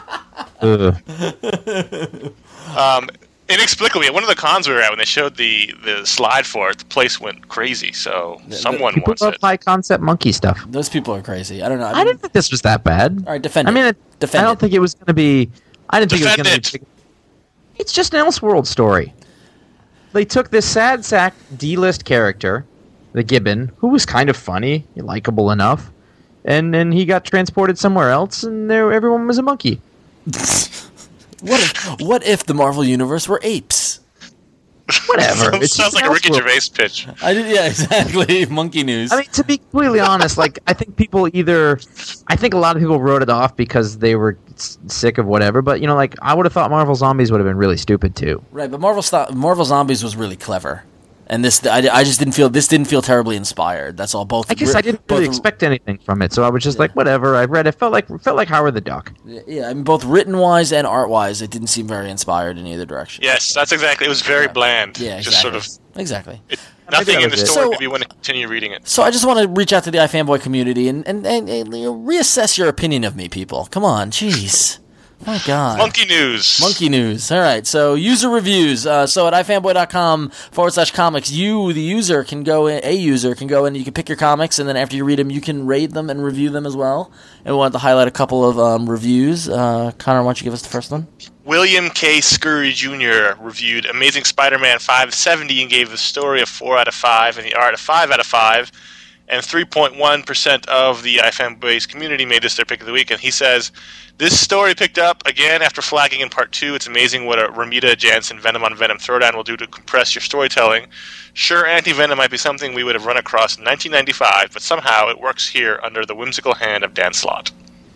F: it.
D: Ugh.
F: Um, inexplicably, at one of the cons we were at, when they showed the, the slide for it, the place went crazy. So someone
D: People
F: wants
D: love
F: it.
D: high concept monkey stuff.
E: Those people are crazy. I don't know. I,
D: I
E: mean,
D: didn't think this was that bad.
E: All right, defend
D: I
E: it.
D: mean, it,
E: Defend
D: I don't
E: it.
D: think it was going to be. I didn't think
F: Defend
D: it was going to be. It's just an Elseworld story. They took this sad sack D-list character, the Gibbon, who was kind of funny, likable enough, and then he got transported somewhere else, and there everyone was a monkey.
E: What if, what if the Marvel Universe were apes?
D: Whatever.
F: It
D: It's
F: sounds
D: just
F: like
D: an
F: a Ricky
D: Elseworld.
F: Gervais pitch.
E: I did, yeah, exactly. Monkey news.
D: I mean, to be completely honest, like I think people either, I think a lot of people wrote it off because they were s- sick of whatever. But you know, like I would have thought Marvel Zombies would have been really stupid too.
E: right, but Marvel sto- Marvel Zombies was really clever, and this I, I just didn't feel this didn't feel terribly inspired. That's all. Both
D: I guess
E: ri-
D: I didn't really
E: both-
D: expect anything from it, so I was just like, whatever. I read it, felt like felt like Howard the Duck.
E: Yeah, I mean, both written wise and art wise, it didn't seem very inspired in either direction.
F: Yes, that's exactly. It was very bland.
E: Yeah, exactly.
F: Just sort of
E: exactly.
F: it, nothing
D: that
F: in the
D: was it.
F: story
E: So-
F: made me want to continue reading it.
E: So I just want to reach out to the iFanboy community and and, and, and you know, reassess your opinion of me, people. Come on, jeez. My God.
F: Monkey news.
E: Monkey news. All right. So user reviews. Uh, so at ifanboy.com forward slash comics, you, the user, can go in, a user can go in, you can pick your comics, and then after you read them, you can rate them and review them as well. And we wanted to highlight a couple of um, reviews. Uh, Connor, why don't you give us the first one?
F: William K. Scurry Junior reviewed Amazing Spider-Man five seventy and gave the story a four out of five and the art a five out of five. and three point one percent of the iFanboys community made this their pick of the week. And he says, this story picked up again after flagging in part two. It's amazing what a Romita Jansen Venom on Venom throwdown will do to compress your storytelling. Sure, anti-Venom might be something we would have run across in nineteen ninety-five, but somehow it works here under the whimsical hand of Dan Slott.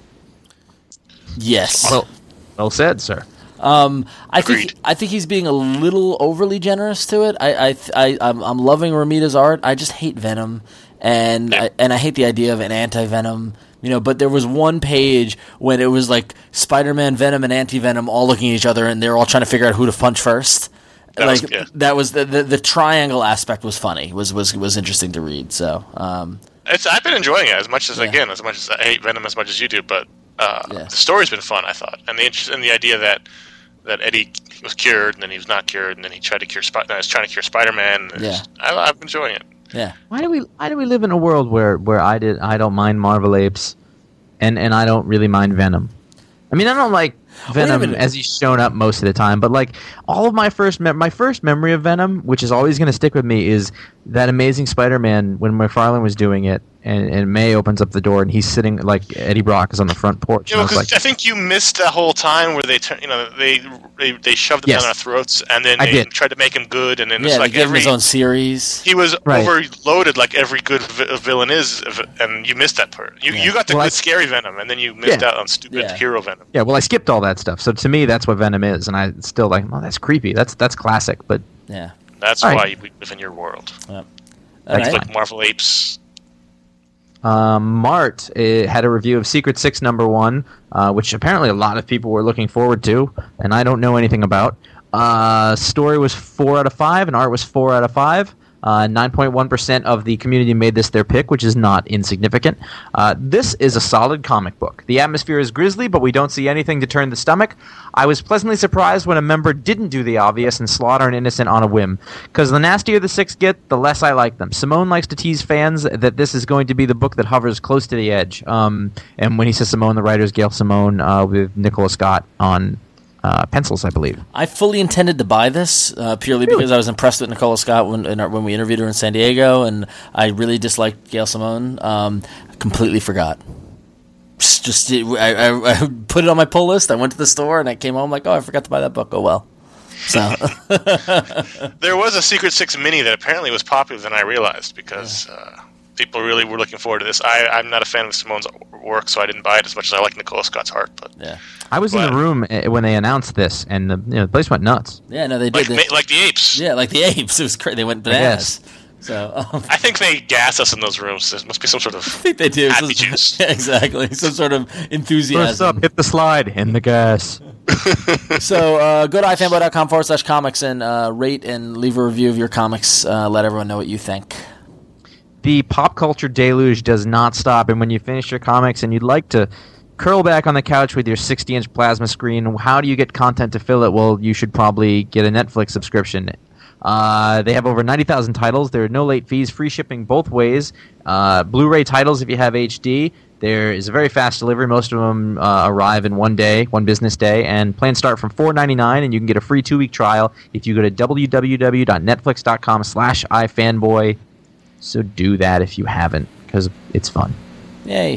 E: Yes.
D: Well, well said, sir.
E: Um, I
F: Agreed.
E: think I think he's being a little overly generous to it. I I, I I'm, I'm loving Romita's art. I just hate Venom, and I, and I hate the idea of an anti-Venom. You know, but there was one page when it was like Spider-Man, Venom, and anti-Venom all looking at each other, and they were all trying to figure out who to punch first.
F: That
E: like
F: was, yeah.
E: that was the, the the triangle aspect was funny. was was was interesting to read. So. Um,
F: It's, I've been enjoying it as much as,
E: Yeah.
F: again, as much as I hate Venom as much as you do, but uh,
E: Yeah.
F: the story's been fun, I thought. And the interest and the idea that that Eddie was cured, and then he was not cured, and then he tried to cure Sp- I was trying to cure Spider-Man. and
E: Yeah.
F: just- I, I'm enjoying it.
E: yeah.
D: Why do we why do we live in a world where, where I did I don't mind Marvel Apes, and, and I don't really mind Venom? I mean, I don't like Venom
E: minute.
D: as he's shown up most of the time, but like all of my first me- my first memory of Venom, which is always going to stick with me, is that Amazing Spider-Man when McFarlane was doing it, and, and May opens up the door and he's sitting like Eddie Brock is on the front porch.
F: You
D: and
F: know,
D: I was
F: because
D: like,
F: I think you missed the whole time where they, turn, you know, they they, they shoved him
D: Yes.
F: down our throats, and then
D: I
F: they
D: did.
F: tried to make him good, and then
E: Yeah,
F: it's
E: they
F: like
E: gave him
F: every
E: his own series.
F: he was
D: Right.
F: overloaded like every good vi- villain is, and you missed that part. You
E: Yeah.
F: you got the
D: Well,
F: good
D: I-
F: scary Venom, and then you missed
D: Yeah.
F: out on stupid
E: Yeah.
F: hero Venom.
D: yeah, well, I skipped all that stuff. So to me, that's what Venom is, and I still like, well, that's creepy. That's that's classic, but
E: Yeah.
F: That's
D: All
F: why
D: right.
F: we live in your world.
E: All
D: That's
E: right.
D: fine.
F: Like Marvel Apes.
D: Um, Mart uh, had a review of Secret Six number one, uh, which apparently a lot of people were looking forward to, and I don't know anything about. Uh, story was four out of five, and art was four out of five. Uh, nine point one percent of the community made this their pick, which is not insignificant. Uh, this is a solid comic book. The atmosphere is grisly, but we don't see anything to turn the stomach. I was pleasantly surprised when a member didn't do the obvious and slaughter an innocent on a whim, because the nastier the six get, the less I like them. Simone likes to tease fans that this is going to be the book that hovers close to the edge. Um, and when he says Simone, the writer is Gail Simone uh, with Nicola Scott on uh, pencils, I believe.
E: I fully intended to buy this uh, purely
D: Really?
E: because I was impressed with Nicola Scott when in our, when we interviewed her in San Diego, and I really disliked Gail Simone. Um, completely forgot. Just, just I, I, I put it on my pull list. I went to the store and I came home like, oh, I forgot to buy that book. Oh well. So
F: There was a Secret Six mini that apparently was popular than I realized because uh, people really were looking forward to this. I, I'm not a fan of Simone's work, so I didn't buy it as much as I like Nicola Scott's art. But
E: yeah,
D: I was in
F: But-
D: the room uh, when they announced this, and the, you know, the place went nuts.
E: yeah, no, they
F: like,
E: did.
F: ma-
E: They,
F: like the apes.
E: yeah, like the apes. It was crazy. They went
D: guess.
E: bananas. So um,
F: I think they gas us in those rooms. There must be some sort of.
E: I think they do.
F: Happy
E: Some-
F: juice.
E: Yeah, exactly. Some sort of enthusiasm.
D: First up, hit the slide, in the gas.
E: So uh, go to ifanboy.com forward slash comics and uh, rate and leave a review of your comics. Uh, let everyone know what you think.
D: The pop culture deluge does not stop, and when you finish your comics and you'd like to curl back on the couch with your sixty inch plasma screen, how do you get content to fill it? Well, you should probably get a Netflix subscription. Uh, they have over ninety thousand titles. There are no late fees, free shipping both ways. Uh, Blu-ray titles if you have H D. There is a very fast delivery. Most of them uh, arrive in one day, one business day, and plans start from four ninety-nine, and you can get a free two-week trial if you go to www.netflix.com slash ifanboy. So do that if you haven't, because it's fun.
E: Yay.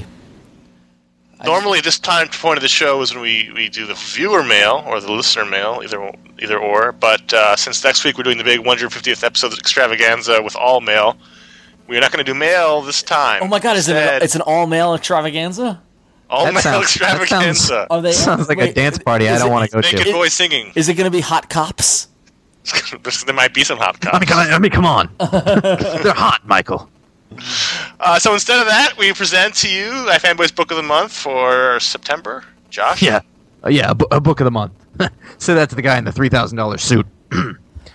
F: Normally, this time point of the show is when we, we do the viewer mail or the listener mail, either either or. But uh, since next week we're doing the big one hundred fiftieth episode extravaganza with all mail, we're not going to do mail this time.
E: Oh my God! Is it?
F: Instead,
E: An, it's an all male extravaganza.
F: all
D: That
F: mail
D: sounds- that
F: extravaganza.
E: Are they?
D: Sounds like a
E: wait,
D: dance party I
E: is
D: don't
E: it-
D: want to go
F: Naked
D: to.
F: boy singing.
E: Is it going to be hot cops?
F: There might be some hot
D: I mean,
F: cops.
D: come on, I mean, come on. They're hot, Michael.
F: Uh, so instead of that, we present to you iFanboy's Book of the Month for September. Josh?
D: Yeah, uh, yeah, a, bu- a book of the month. So that's the guy in the three thousand dollars suit. uh,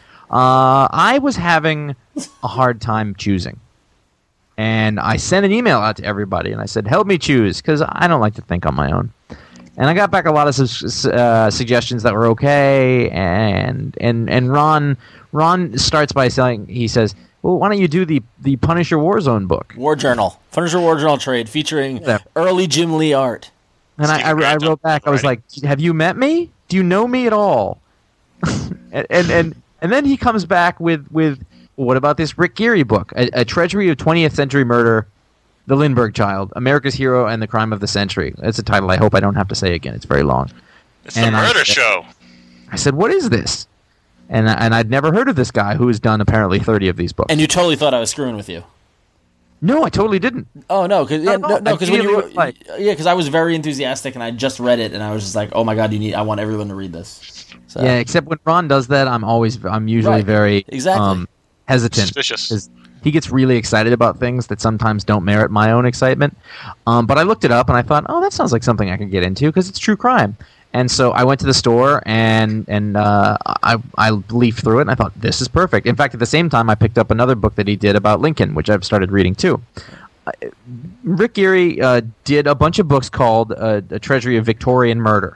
D: I was having a hard time choosing, and I sent an email out to everybody, and I said, "Help me choose," because I don't like to think on my own. And I got back a lot of su- uh, suggestions that were okay, and and and Ron Ron starts by saying, he says, "Well, why don't you do the the Punisher Warzone book?"
E: War Journal, Punisher War Journal trade featuring
D: Yeah.
E: early Jim Lee art.
D: And I, I,
F: Stephen
D: I
F: Grant
D: wrote back. I was like,
F: writing.
D: "Have you met me? Do you know me at all?" and, and and and then he comes back with with what about this Rick Geary book, A, a Treasury of twentieth Century Murder, The Lindbergh Child, America's Hero and the Crime of the Century. That's a title I hope I don't have to say again. It's very long.
F: It's
D: And
F: the
D: I
F: murder
D: said-
F: show.
D: I said, what is this? And and I'd never heard of this guy who has done apparently thirty of these books.
E: And you totally thought I was screwing with you.
D: No, I totally didn't.
E: Oh no, because yeah,
D: No,
E: no, no, 'cause when you
D: immediately
E: were,
D: was like-
E: yeah, because I was very enthusiastic and I just read it and I was just like, oh my god, you need, I want everyone to read this. So,
D: Yeah, except when Ron does that, I'm always, I'm usually
E: Right.
D: very
E: Exactly.
D: um, hesitant.
F: Suspicious.
D: 'Cause he gets really excited about things that sometimes don't merit my own excitement. Um, but I looked it up and I thought, oh, that sounds like something I could get into because it's true crime. And so I went to the store and and uh, I I leafed through it and I thought this is perfect. In fact, at the same time, I picked up another book that he did about Lincoln, which I've started reading too. Uh, Rick Geary uh, did a bunch of books called uh, A Treasury of Victorian Murder,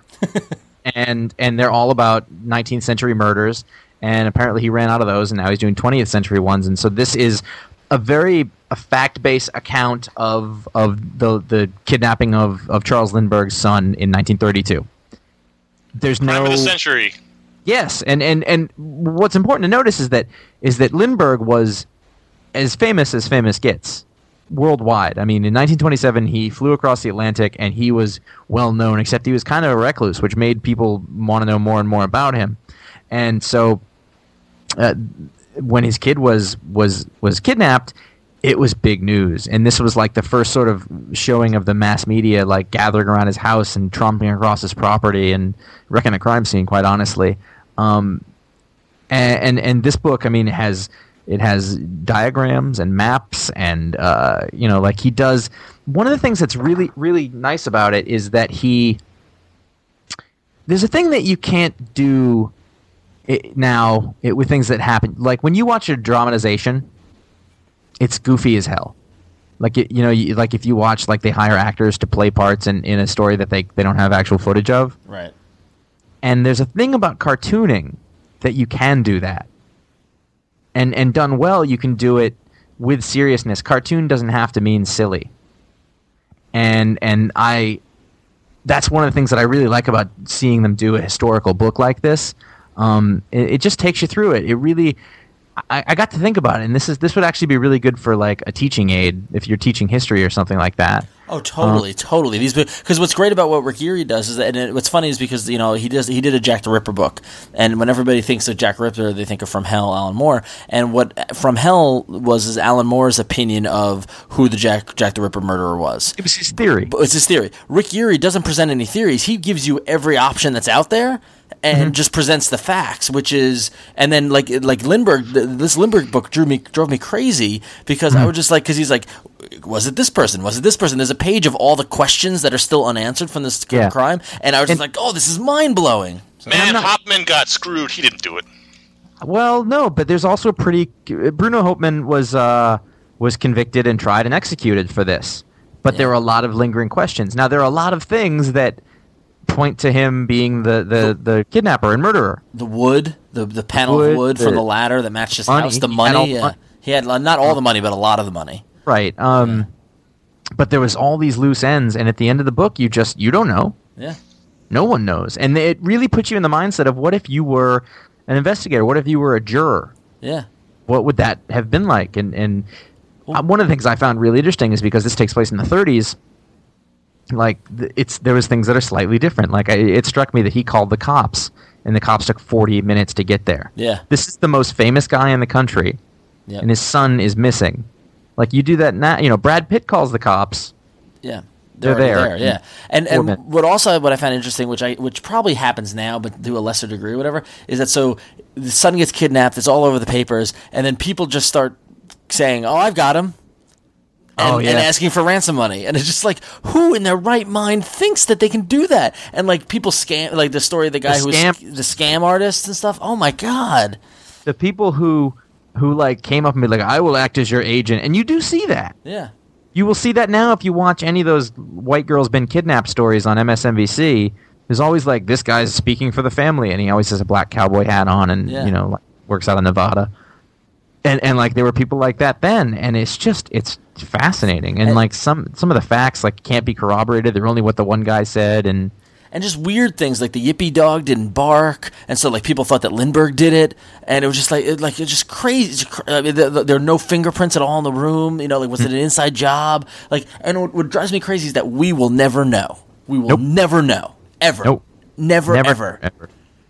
D: and and they're all about nineteenth century murders. And apparently he ran out of those, and now he's doing twentieth century ones. And so this is a very a fact-based account of of the the kidnapping of, of Charles Lindbergh's son in nineteen thirty-two. There's
F: Crime
D: no
F: of the century.
D: yes, and, and, and what's important to notice is that is that Lindbergh was as famous as famous gets worldwide. I mean, in nineteen twenty-seven, he flew across the Atlantic, and he was well known. Except he was kind of a recluse, which made people want to know more and more about him. And so, uh, when his kid was was was kidnapped, it was big news, and this was like the first sort of showing of the mass media like gathering around his house and tromping across his property and wrecking a crime scene. Quite honestly, um, and, and and this book, I mean, has it has diagrams and maps, and uh, you know, like he does. One of the things that's really really nice about it is that he there's a thing that you can't do it, now it, with things that happen. Like when you watch a dramatization, it's goofy as hell. Like it, you know, you, like if you watch, like they hire actors to play parts in, in a story that they, they don't have actual footage of.
E: Right.
D: And there's a thing about cartooning that you can do that. And and done well, you can do it with seriousness. Cartoon doesn't have to mean silly. And and I that's one of the things that I really like about seeing them do a historical book like this. Um, it, it just takes you through it. It really I, I got to think about it, and this is this would actually be really good for like a teaching aid if you're teaching history or something like that.
E: Oh, totally,
D: Um,
E: totally. These because what's great about what Rick Geary does is that, and it, what's funny is because you know he does he did a Jack the Ripper book, and when everybody thinks of Jack the Ripper, they think of From Hell, Alan Moore, and what From Hell was is Alan Moore's opinion of who the Jack Jack the Ripper murderer was.
D: It was his theory.
E: But it's his theory. Rick Geary doesn't present any theories. He gives you every option that's out there and
D: Mm-hmm.
E: just presents the facts, which is, and then like like Lindbergh, th- this Lindbergh book drew me drove me crazy because
D: Mm-hmm.
E: I was just like, because he's like, was it this person? Was it this person? There's a page of all the questions that are still unanswered from this
D: Yeah.
E: crime, and I was just like, oh, this is mind blowing.
F: Man, Hopman got screwed. He didn't do it.
D: Well, no, but there's also a pretty. Bruno Hauptmann was uh, was convicted and tried and executed for this, but there were a lot of lingering questions. Now there are a lot of things that point to him being the, the, the kidnapper and murderer.
E: The wood, the the panel
D: Wood,
E: of wood
D: the
E: from the ladder that matched his
D: money.
E: house, the
D: He had all
E: money.
D: the
E: Yeah.
D: mon-
E: He had uh, not all the money, but a lot of the money.
D: Right. Um, but there was all these loose ends, and at the end of the book, you just you don't know.
E: Yeah.
D: No one knows, and it really puts you in the mindset of what if you were an investigator? What if you were a juror?
E: Yeah.
D: What would that have been like? And and uh, one of the things I found really interesting is because this takes place in the thirties. Like th- it's there was things that are slightly different. Like I, it struck me that he called the cops, and the cops took forty minutes to get there.
E: Yeah.
D: This is the most famous guy in the country,
E: Yeah.
D: and his son is missing. Like you do that now, you know. Brad Pitt calls the cops.
E: Yeah.
D: They're
E: already
D: there.
E: Yeah. And
D: Four
E: and
D: minutes.
E: what also what I found interesting, which I which probably happens now, but to a lesser degree, or whatever, is that so the son gets kidnapped. It's all over the papers, and then people just start saying, "Oh, I've got him." And,
D: Oh, yeah.
E: and asking for ransom money, and it's just like, who in their right mind thinks that they can do that? And like people scam, like the story of the guy
D: The
E: who was
D: scam-
E: the scam artist and stuff. Oh my god!
D: The people who who like came up and be like, "I will act as your agent," and you do see that.
E: Yeah,
D: You will see that now if you watch any of those white girls been kidnapped stories on M S N B C. There's always like this guy's speaking for the family, and he always has a black cowboy hat on, and
E: Yeah.
D: you know like, works out in Nevada. And and like there were people like that then, and it's just it's fascinating. And,
E: And-
D: like some some of the facts like can't be corroborated. They're only what the one guy said, and
E: and just weird things like the Yippee dog didn't bark, and so like people thought that Lindbergh did it, and it was just like it, like it's just crazy. It's cr- I mean, the, the, there are no fingerprints at all in the room. You know, like was it an inside job? Like, and what, what drives me crazy is that we will never know. We will
D: Nope.
E: never know ever.
D: Nope.
E: Never,
D: Never,
E: ever.
D: ever.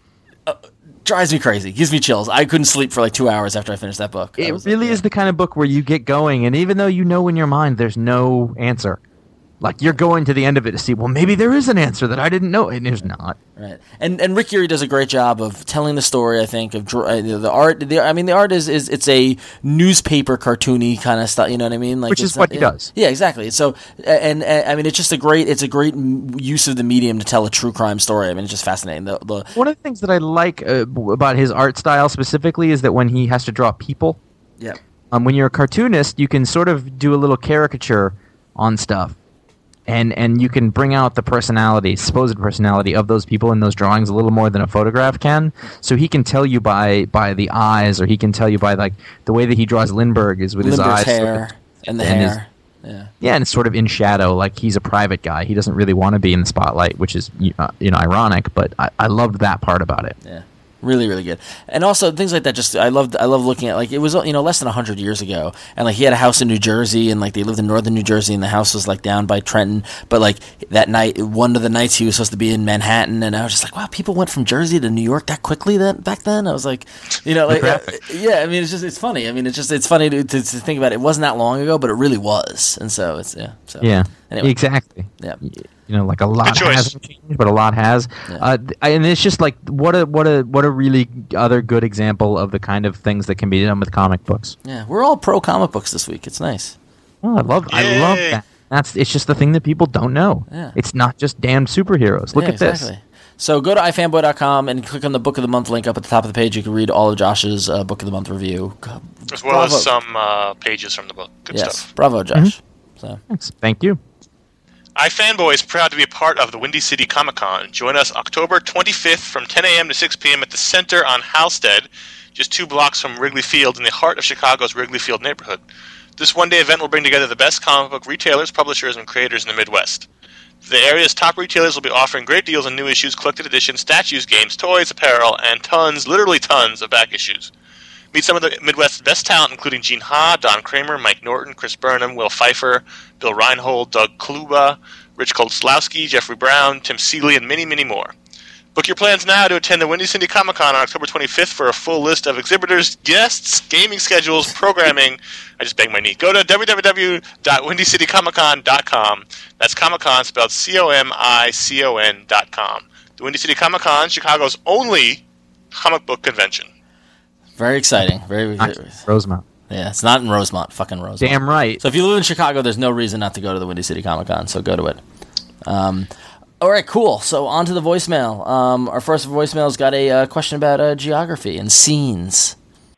E: Drives me crazy. Gives me chills. I couldn't sleep for like two hours after I finished that book. I
D: It
E: was
D: really
E: like,
D: is the kind of book where you get going, and even though you know in your mind there's no answer, like you're going to the end of it to see, well, maybe there is an answer that I didn't know, and there's not.
E: Right, and and Rick Ury does a great job of telling the story. I think of dr- uh, the art. The, I mean, the art is, is it's a newspaper cartoony kind of stuff. You know what I mean? Like,
D: Which
E: it's
D: is what
E: not-
D: he
E: yeah,
D: does.
E: Yeah, exactly. So, and, and I mean, it's just a great. It's a great m- use of the medium to tell a true crime story. I mean, it's just fascinating. The, the
D: One of the things that I like uh, about his art style specifically is that when he has to draw people,
E: yeah,
D: um, when you're a cartoonist, you can sort of do a little caricature on stuff. And and you can bring out the personality, supposed personality of those people in those drawings a little more than a photograph can. So he can tell you by by the eyes, or he can tell you by like the way that he draws Lindbergh is with
E: Lindbergh's
D: his eyes. sort
E: hair
D: of-
E: and the
D: and his-
E: hair. Yeah,
D: Yeah, and it's sort of in shadow, like he's a private guy. He doesn't really want to be in the spotlight, which is uh, you know ironic. But I, I loved that part about it.
E: yeah. Really, really good, and also things like that. Just I loved, I love looking at like it was you know less than a hundred years ago, and like he had a house in New Jersey, and like they lived in northern New Jersey, and the house was like down by Trenton. But like that night, one of the nights he was supposed to be in Manhattan, and I was just like, wow, people went from Jersey to New York that quickly then back then. I was like, you know, like uh, yeah, I mean it's just it's funny. I mean it's just it's funny to, to, to think about it. It wasn't that long ago, but it really was, and so it's yeah, so
D: Yeah,
E: Anyway.
D: exactly.
E: Yeah.
D: You know, like a lot
F: Good choice.
D: hasn't changed, but a lot has.
E: Yeah.
D: Uh, th- and it's just like what a what a what a really other good example of the kind of things that can be done with comic books.
E: yeah. We're all pro comic books this week. It's nice.
D: Oh, I love I love
F: Yay.
D: that. That's it's just the thing that people don't know.
E: Yeah.
D: It's not just damn superheroes. Look
E: Yeah,
D: at this.
E: exactly. So go to i fanboy dot com and click on the Book of the Month link up at the top of the page. You can read all of Josh's uh, Book of the Month review.
F: As well
E: Bravo.
F: as some uh, pages from the book. Good
E: yes,
F: stuff.
E: bravo, Josh. So
D: Thanks. Thank you.
F: iFanboy is proud to be a part of the Windy City Comic Con. Join us October twenty-fifth from ten a.m. to six p.m. at the Center on Halstead, just two blocks from Wrigley Field in the heart of Chicago's Wrigley Field neighborhood. This one-day event will bring together the best comic book retailers, publishers, and creators in the Midwest. The area's top retailers will be offering great deals on new issues, collected editions, statues, games, toys, apparel, and tons, literally tons, of back issues. Meet some of the Midwest's best talent, including Gene Ha, Don Kramer, Mike Norton, Chris Burnham, Will Pfeiffer, Bill Reinhold, Doug Kluba, Rich Kolslowski, Jeffrey Brown, Tim Seeley, and many, many more. Book your plans now to attend the Windy City Comic Con on October twenty-fifth for a full list of exhibitors, guests, gaming schedules, programming. I just banged my knee. Go to w w w dot windy city comic con dot com. That's Comic Con spelled C O M I C O N dot com. The Windy City Comic Con, Chicago's only comic book convention.
E: very exciting. Very, very
D: Rosemount.
E: yeah. It's not in Rosemont. Fucking Rosemont.
D: Damn right.
E: So if you live in Chicago, there's no reason not to go to the Windy City Comic Con. So go to it. Um, all right, cool. So on to the voicemail. Um, our first voicemail's got a uh, question about uh, geography and scenes.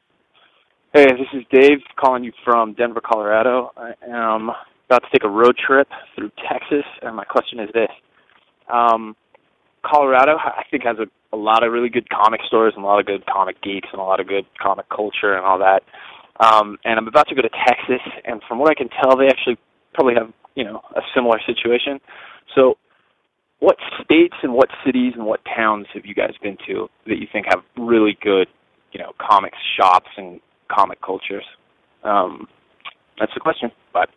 G: Hey, this is Dave calling you from Denver, Colorado. I am about to take a road trip through Texas, and my question is this. Um, Colorado, I think, has a, a lot of really good comic stores and a lot of good comic geeks and a lot of good comic culture and all that. Um, and I'm about to go to Texas, and from what I can tell, they actually probably have, you know, a similar situation. So what states and what cities and what towns have you guys been to that you think have really good, you know, comics shops and comic cultures? Um, that's the question. Bye.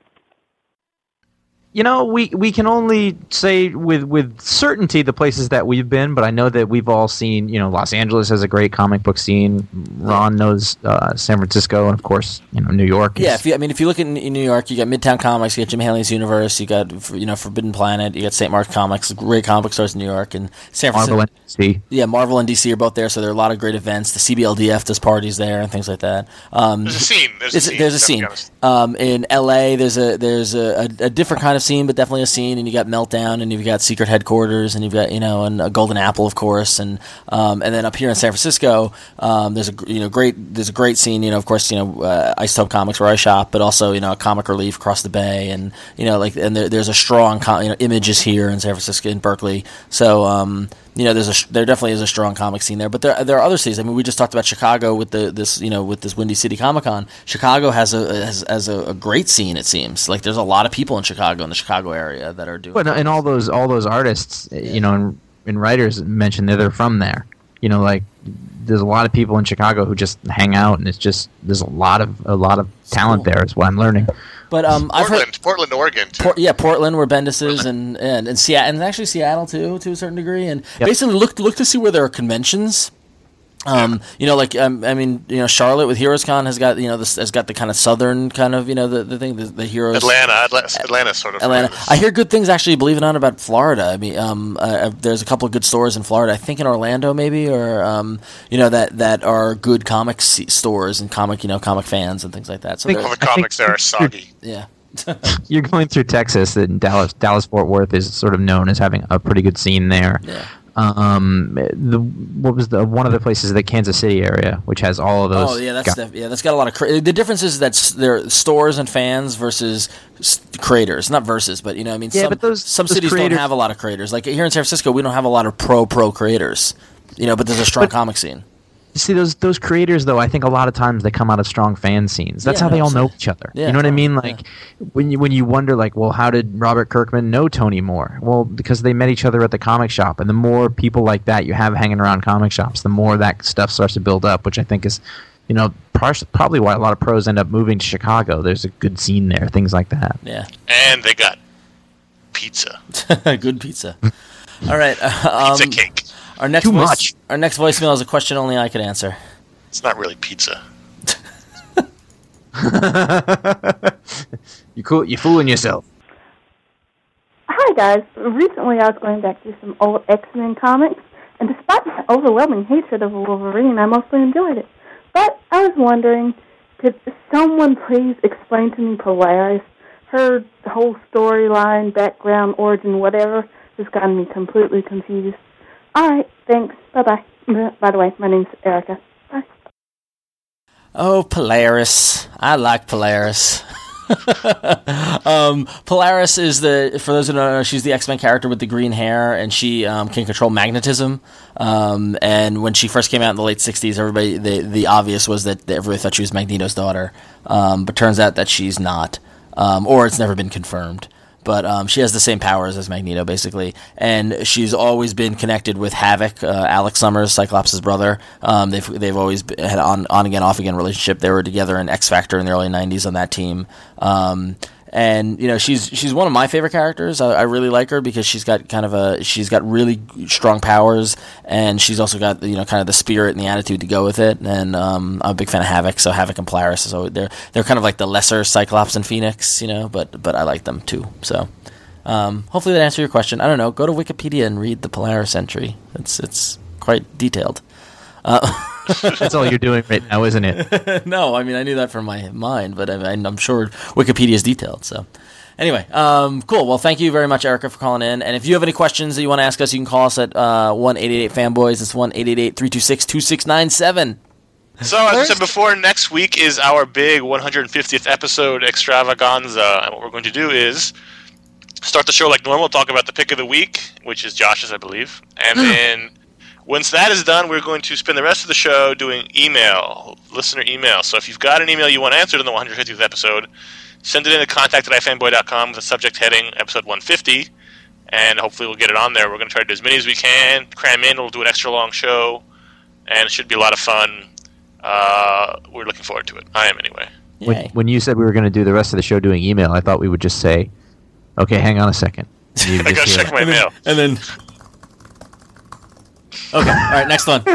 D: You know, we, we can only say with, with certainty the places that we've been, but I know that we've all seen, you know, Los Angeles has a great comic book scene. Ron knows uh, San Francisco, and of course, you know, New York. Is,
E: Yeah, if you, I mean, if you look in, in New York, you got Midtown Comics, you got Jim Haley's Universe, you got, you know, Forbidden Planet, you got Saint Mark's Comics, great comic book stores in New York, and San Francisco.
D: Marvel and D C.
E: Yeah, Marvel and D C are both there, so there are a lot of great events. The C B L D F does parties there and things like that. Um,
F: There's a scene. There's a
E: It's-
F: scene.
E: There's a
F: let's be
E: scene.
F: honest.
E: Um, in L A, there's a there's a, a, a different kind of scene, but definitely a scene. And you got Meltdown, and you've got Secret Headquarters, and you've got you know, and a Golden Apple, of course, and um, and then up here in San Francisco, um, there's a you know great there's a great scene. You know, of course, you know uh, Isotope Comics where I shop, but also you know Comic Relief across the bay, and you know like and there, there's a strong com- you know Images here in San Francisco, in Berkeley. So um, you know, there's a there definitely is a strong comic scene there, but there there are other cities. I mean, we just talked about Chicago with the this you know with this Windy City Comic Con. Chicago has a has, has a, a great scene. It seems like there's a lot of people in Chicago in the Chicago area that are doing.
D: But and all those all those artists, you know, in and writers mention that they're from there. You know, like there's a lot of people in Chicago who just hang out, and it's just there's a lot of a lot of talent
E: cool.
D: there. Is what I'm learning.
E: But um, I've
F: Portland,
E: heard,
F: Portland, Oregon. Too.
E: Por- yeah, Portland, where Bendis is, and and and, Seattle, and actually Seattle too, to a certain degree. And
D: Yep.
E: basically, look look to see where there are conventions. Um, you know, like um, I mean, you know, Charlotte with Heroes Con has got you know this has got the kind of southern kind of you know the, the thing the, the Heroes
F: Atlanta, Atla- Atlanta, sort of.
E: Atlanta. I hear good things actually. Believe it or not, about Florida. I mean, um, uh, there's a couple of good stores in Florida. I think in Orlando maybe, or um, you know that that are good comic s- stores and comic you know comic fans and things like that. So
D: Think-
E: they're-
F: All the comics there are soggy.
E: yeah.
D: You're going through Texas, and Dallas, Dallas Fort Worth is sort of known as having a pretty good scene there.
E: Yeah.
D: Um, the what was the one of the places, the Kansas City area, which has all of those.
E: Oh yeah, that's
D: guys.
E: def- yeah, that's got a lot of. Cra- the difference is that s- there are stores and fans versus s- creators, not versus, but you know, I mean,
D: Yeah,
E: some,
D: but those-
E: some
D: those
E: cities
D: creators-
E: don't have a lot of creators. Like here in San Francisco, we don't have a lot of pro pro creators. You know, but there's a strong
D: But-
E: comic scene.
D: See, those those creators, though, I think a lot of times they come out of strong fan scenes. That's
E: Yeah,
D: how they
E: no,
D: all
E: so-
D: know each other.
E: Yeah,
D: you know what I
E: totally,
D: mean? Like when you when you wonder, like, well, how did Robert Kirkman know Tony Moore? Well, because they met each other at the comic shop, and the more people like that you have hanging around comic shops, the more that stuff starts to build up. Which I think is, you know, par- probably why a lot of pros end up moving to Chicago. There's a good scene there, things like that.
E: Yeah,
F: And they got pizza.
E: good pizza. All right, uh,
F: Pizza
E: um,
F: cake.
E: our next
D: Too
E: voice,
D: much.
E: Our next voicemail is a question only I could answer.
F: It's not really pizza.
D: You cool? You fooling yourself?
H: Hi guys. Recently I was going back through some old X-Men comics, and despite my overwhelming hatred of Wolverine, I mostly enjoyed it. But I was wondering, could someone please explain to me Polaris? Her whole storyline, background, origin, whatever, has gotten me completely confused. Alright, thanks. Bye-bye. By the way, my name's Erica. Bye.
E: Oh, Polaris. I like Polaris. um, Polaris is the, for those who don't know, she's the X-Men character with the green hair, and she um, can control magnetism. Um, and when she first came out in the late sixties, everybody, the, the obvious was that everybody thought she was Magneto's daughter. Um, but turns out that she's not. Um, or it's never been confirmed. But um, she has the same powers as Magneto, basically, and she's always been connected with Havoc, uh, Alex Summers, Cyclops' brother. Um, they've they've always been, had on on again, off again relationship. They were together in X Factor in the early nineties on that team. Um, and you know, she's she's one of my favorite characters. I, I really like her because she's got kind of a she's got really strong powers, and she's also got you know kind of the spirit and the attitude to go with it. And um, I'm a big fan of Havoc, so Havoc and Polaris, so they're they're kind of like the lesser Cyclops and Phoenix, you know. But but I like them too. So um, hopefully that answers your question. I don't know. Go to Wikipedia and read the Polaris entry. It's it's quite detailed. Uh,
D: That's all you're doing right now, isn't it?
E: no, I mean I knew that from my mind, but I, I'm sure Wikipedia is detailed. So, anyway, um, cool. Well, thank you very much, Erica, for calling in. And if you have any questions that you want to ask us, you can call us at uh, one eight eight eight fanboys. It's one eight eight eight, three two six, two six nine seven.
F: So, as I said before, next week is our big one hundred fiftieth episode extravaganza. And what we're going to do is start the show like normal, talk about the pick of the week, which is Josh's, I believe. And then once that is done, we're going to spend the rest of the show doing email, listener email. So if you've got an email you want answered in the one hundred fiftieth episode, send it in to contact at ifanboy dot com with the subject heading episode one fifty, and hopefully we'll get it on there. We're going to try to do as many as we can, cram in. We'll do an extra long show, and it should be a lot of fun. Uh, we're looking forward to it. I am, anyway.
D: When,
E: Yay.
D: when you said we were going to do the rest of the show doing email, I thought we would just say, "Okay, hang on a second." And you'd
F: I
D: just
F: gotta
D: hear
F: check
D: it.
F: my mail.
E: And then, okay, all right, next one.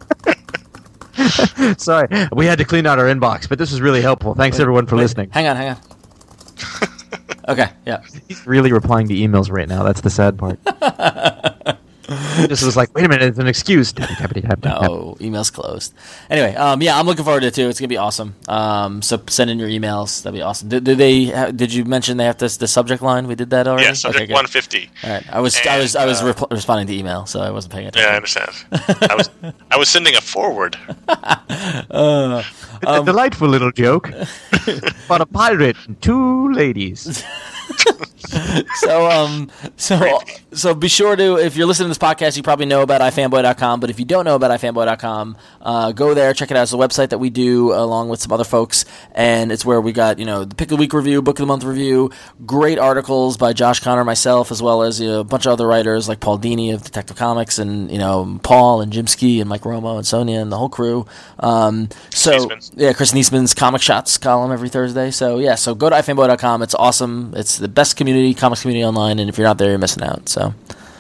D: Sorry, we had to clean out our inbox, but this was really helpful. Thanks everyone for listening.
E: Hang on, hang on. Okay, yeah.
D: He's really replying to emails right now. That's the sad part. This was like, wait a minute, it's an excuse. Tap, tap, tap, tap, tap.
E: No, email's closed. Anyway, um, yeah, I'm looking forward to it too. It's gonna be awesome. Um, so send in your emails. That'd be awesome. Did, did they? ha- Did you mention they have this the subject line? We did that already.
F: Yeah, subject
E: Okay, good.
F: one fifty.
E: All right. I was I was I
F: And,
E: was
F: uh,
E: rep- responding to email, so I wasn't paying
F: Yeah, I
E: attention.
F: understand. I was I was sending a forward.
E: Uh,
D: It's a delightful little joke about a pirate and two ladies.
E: so um so so be sure to, if you're listening to this podcast, you probably know about i fanboy dot com, but if you don't know about i fanboy dot com, uh, go there, check it out. It's a website that we do along with some other folks, and it's where we got, you know, the Pick of the Week review, Book of the Month review, great articles by Josh Connor, myself, as well as, you know, a bunch of other writers like Paul Dini of Detective Comics, and, you know, Paul and Jim Ski and Mike Romo and Sonia and the whole crew. Um, so
F: Niesman's.
E: yeah, Chris Niesman's Comic Shots column every Thursday. So yeah, so go to i fanboy dot com. It's awesome. It's the best community, comics community online, and if you're not there, you're missing out. So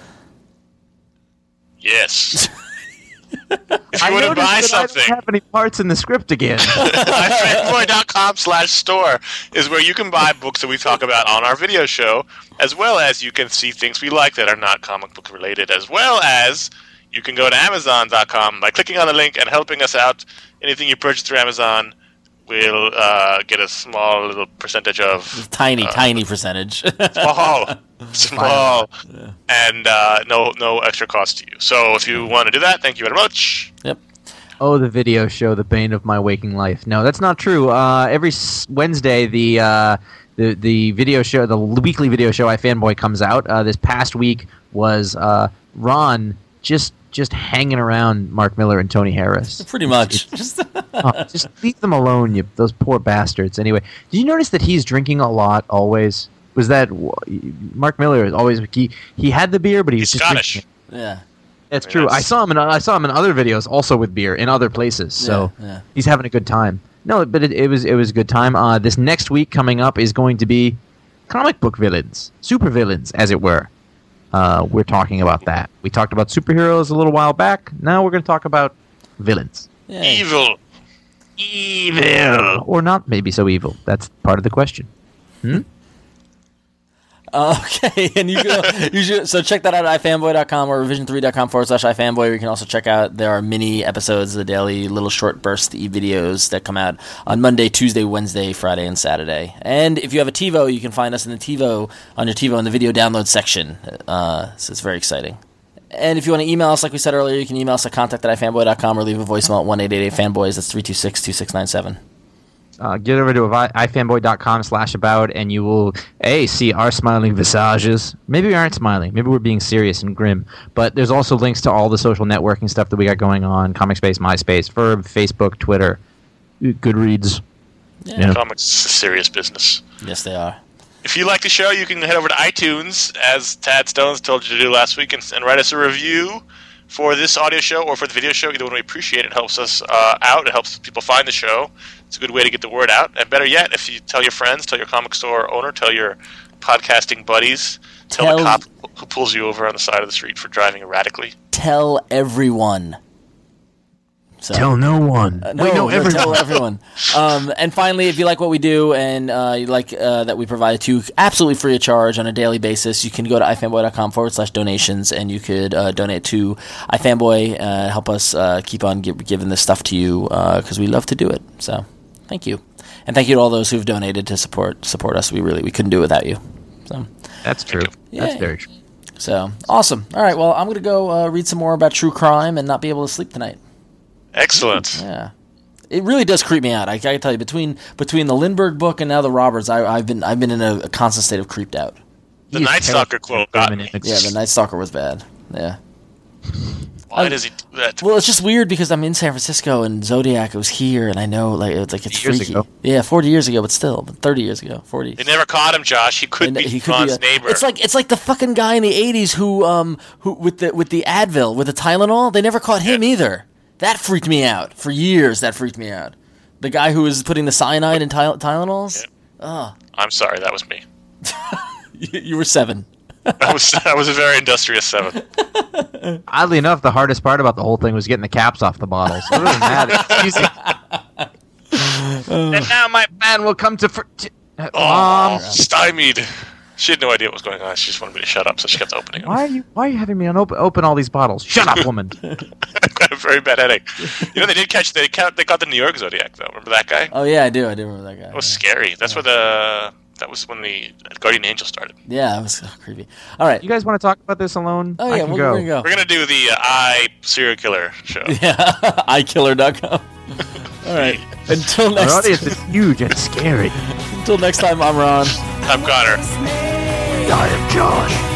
F: Yes. If
D: I
F: you want to
D: noticed
F: buy
D: that
F: something,
D: I don't have any parts in the script again.
F: i fanboy dot com slash store is where you can buy books that we talk about on our video show, as well as you can see things we like that are not comic book related, as well as you can go to amazon dot com by clicking on the link and helping us out. Anything you purchase through Amazon will uh, get a small little percentage of...
E: tiny,
F: uh,
E: tiny percentage.
F: Small. Small. Yeah. And uh, no no extra cost to you. So if you want to do that, thank you very much.
E: Yep.
D: Oh, the video show, the bane of my waking life. No, that's not true. Uh, every s- Wednesday, the uh, the the video show, the weekly video show, iFanboy comes out. Uh, this past week was uh, Ron just just hanging around Mark Miller and Tony Harris.
E: Pretty much.
D: Just, oh, just leave them alone, you those poor bastards. Anyway, did you notice that he's drinking a lot always? Was that Mark Miller is always he he had the beer, but he was
F: He's
D: just
F: Scottish.
D: drinking it.
E: Yeah.
D: That's
F: I mean,
D: true.
F: that's-
D: I saw him in I saw him in other videos also with beer in other places. So
E: Yeah, yeah.
D: he's having a good time. No, but it, it was it was a good time. Uh, this next week coming up is going to be comic book villains, super villains, as it were. Uh, we're talking about that. We talked about superheroes a little while back. Now we're going to talk about villains.
E: Yeah.
F: Evil.
D: Evil or not, maybe so evil. That's part of the question. Hmm?
E: Uh, okay, and you can you should, so check that out at i fanboy dot com or revision three dot com forward slash ifanboy. Where you can also check out, there are mini episodes of the daily little short burst e-videos that come out on Monday, Tuesday, Wednesday, Friday, and Saturday. And if you have a TiVo, you can find us in the TiVo, on your TiVo in the video download section. Uh, so it's very exciting. And if you want to email us, like we said earlier, you can email us at contact at ifanboy dot com or leave a voicemail at one eight eight eight fanboys. That's three two six, two six nine seven.
D: Uh, get over to ifanboy dot com slash about, and you will a see our smiling visages. Maybe we aren't smiling. Maybe we're being serious and grim. But there's also links to all the social networking stuff that we got going on: ComicSpace, MySpace, Verb, Facebook, Twitter, Goodreads.
E: Yeah.
D: Yeah.
F: Comics is serious business.
E: Yes, they are.
F: If you like the show, you can head over to iTunes, as Tad Stones told you to do last week, and, and write us a review for this audio show or for the video show. Either one we appreciate. It helps us uh, out. It helps people find the show. It's a good way to get the word out. And better yet, if you tell your friends, tell your comic store owner, tell your podcasting buddies, tell,
E: Tell-
F: the cop who pulls you over on the side of the street for driving erratically.
E: Tell everyone. So.
D: Tell no one.
E: Uh, no,
D: Wait, no,
E: no,
D: everyone.
E: tell everyone. Um, and finally, if you like what we do and uh, you like uh, that we provide it to you absolutely free of charge on a daily basis, you can go to ifanboy dot com forward slash donations, and you could uh, donate to iFanboy, uh, help us uh, keep on gi- giving this stuff to you, because we love to do it. So thank you. And thank you to all those who've donated to support support us. We really we couldn't do it without you. So
D: That's true. That's
E: Yay.
D: very true.
E: So awesome. All right, well, I'm going to go uh, read some more about true crime and not be able to sleep tonight.
F: Excellent.
E: Yeah, it really does creep me out. I, I can tell you, between between the Lindbergh book and now the Roberts, I, I've been I've been in a, a constant state of creeped out.
F: The
D: He is
F: Night Stalker
D: terrible
F: quote got
D: for
F: me.
E: Yeah, the Night Stalker was bad. Yeah.
F: Why does he do that?
E: Well, it's just weird because I'm in San Francisco and Zodiac was here, and I know like it's like it's
D: Years
E: freaky.
D: ago.
E: Yeah, forty years ago, but still, but thirty years ago, forty.
F: They never caught him, Josh. He could
E: And
F: be
E: he could
F: Ron's
E: a-
F: neighbor.
E: It's like it's like the fucking guy in the eighties who um who with the with the Advil with the Tylenol. They never caught him either. That freaked me out for years. That freaked me out. The guy who was putting the cyanide in Tyl- Tylenols. Oh,
F: I'm sorry, that was me.
E: you, you were seven.
F: I was I was a very industrious seven.
D: Oddly enough, the hardest part about the whole thing was getting the caps off the bottles. Other than that, it's easy. And now my man will come to... Fr- t- uh,
F: Oh,
D: Mom,
F: stymied. She had no idea what was going on. She just wanted me to shut up, so she kept opening them.
D: why are you why are you having me unopen, open all these bottles? Shut up, woman.
F: I've got a very bad headache. You know, they did catch. They caught. They caught the New York Zodiac, though. Remember that guy?
E: Oh yeah, I do. I do remember that guy.
F: That was scary. That's where the. That was when the Guardian Angel started.
E: Yeah, it was so creepy. All right.
D: You guys want to talk about this alone?
E: Oh
D: I
E: yeah,
D: can
E: we're,
D: go.
E: we're gonna go.
F: We're gonna do the uh, I serial killer show.
E: Yeah, i killer dot com. All right. Until
D: Our
E: next.
D: audience is huge and scary.
E: Until next time, I'm Ron.
F: I'm Connor.
C: It's me.
I: I am Josh.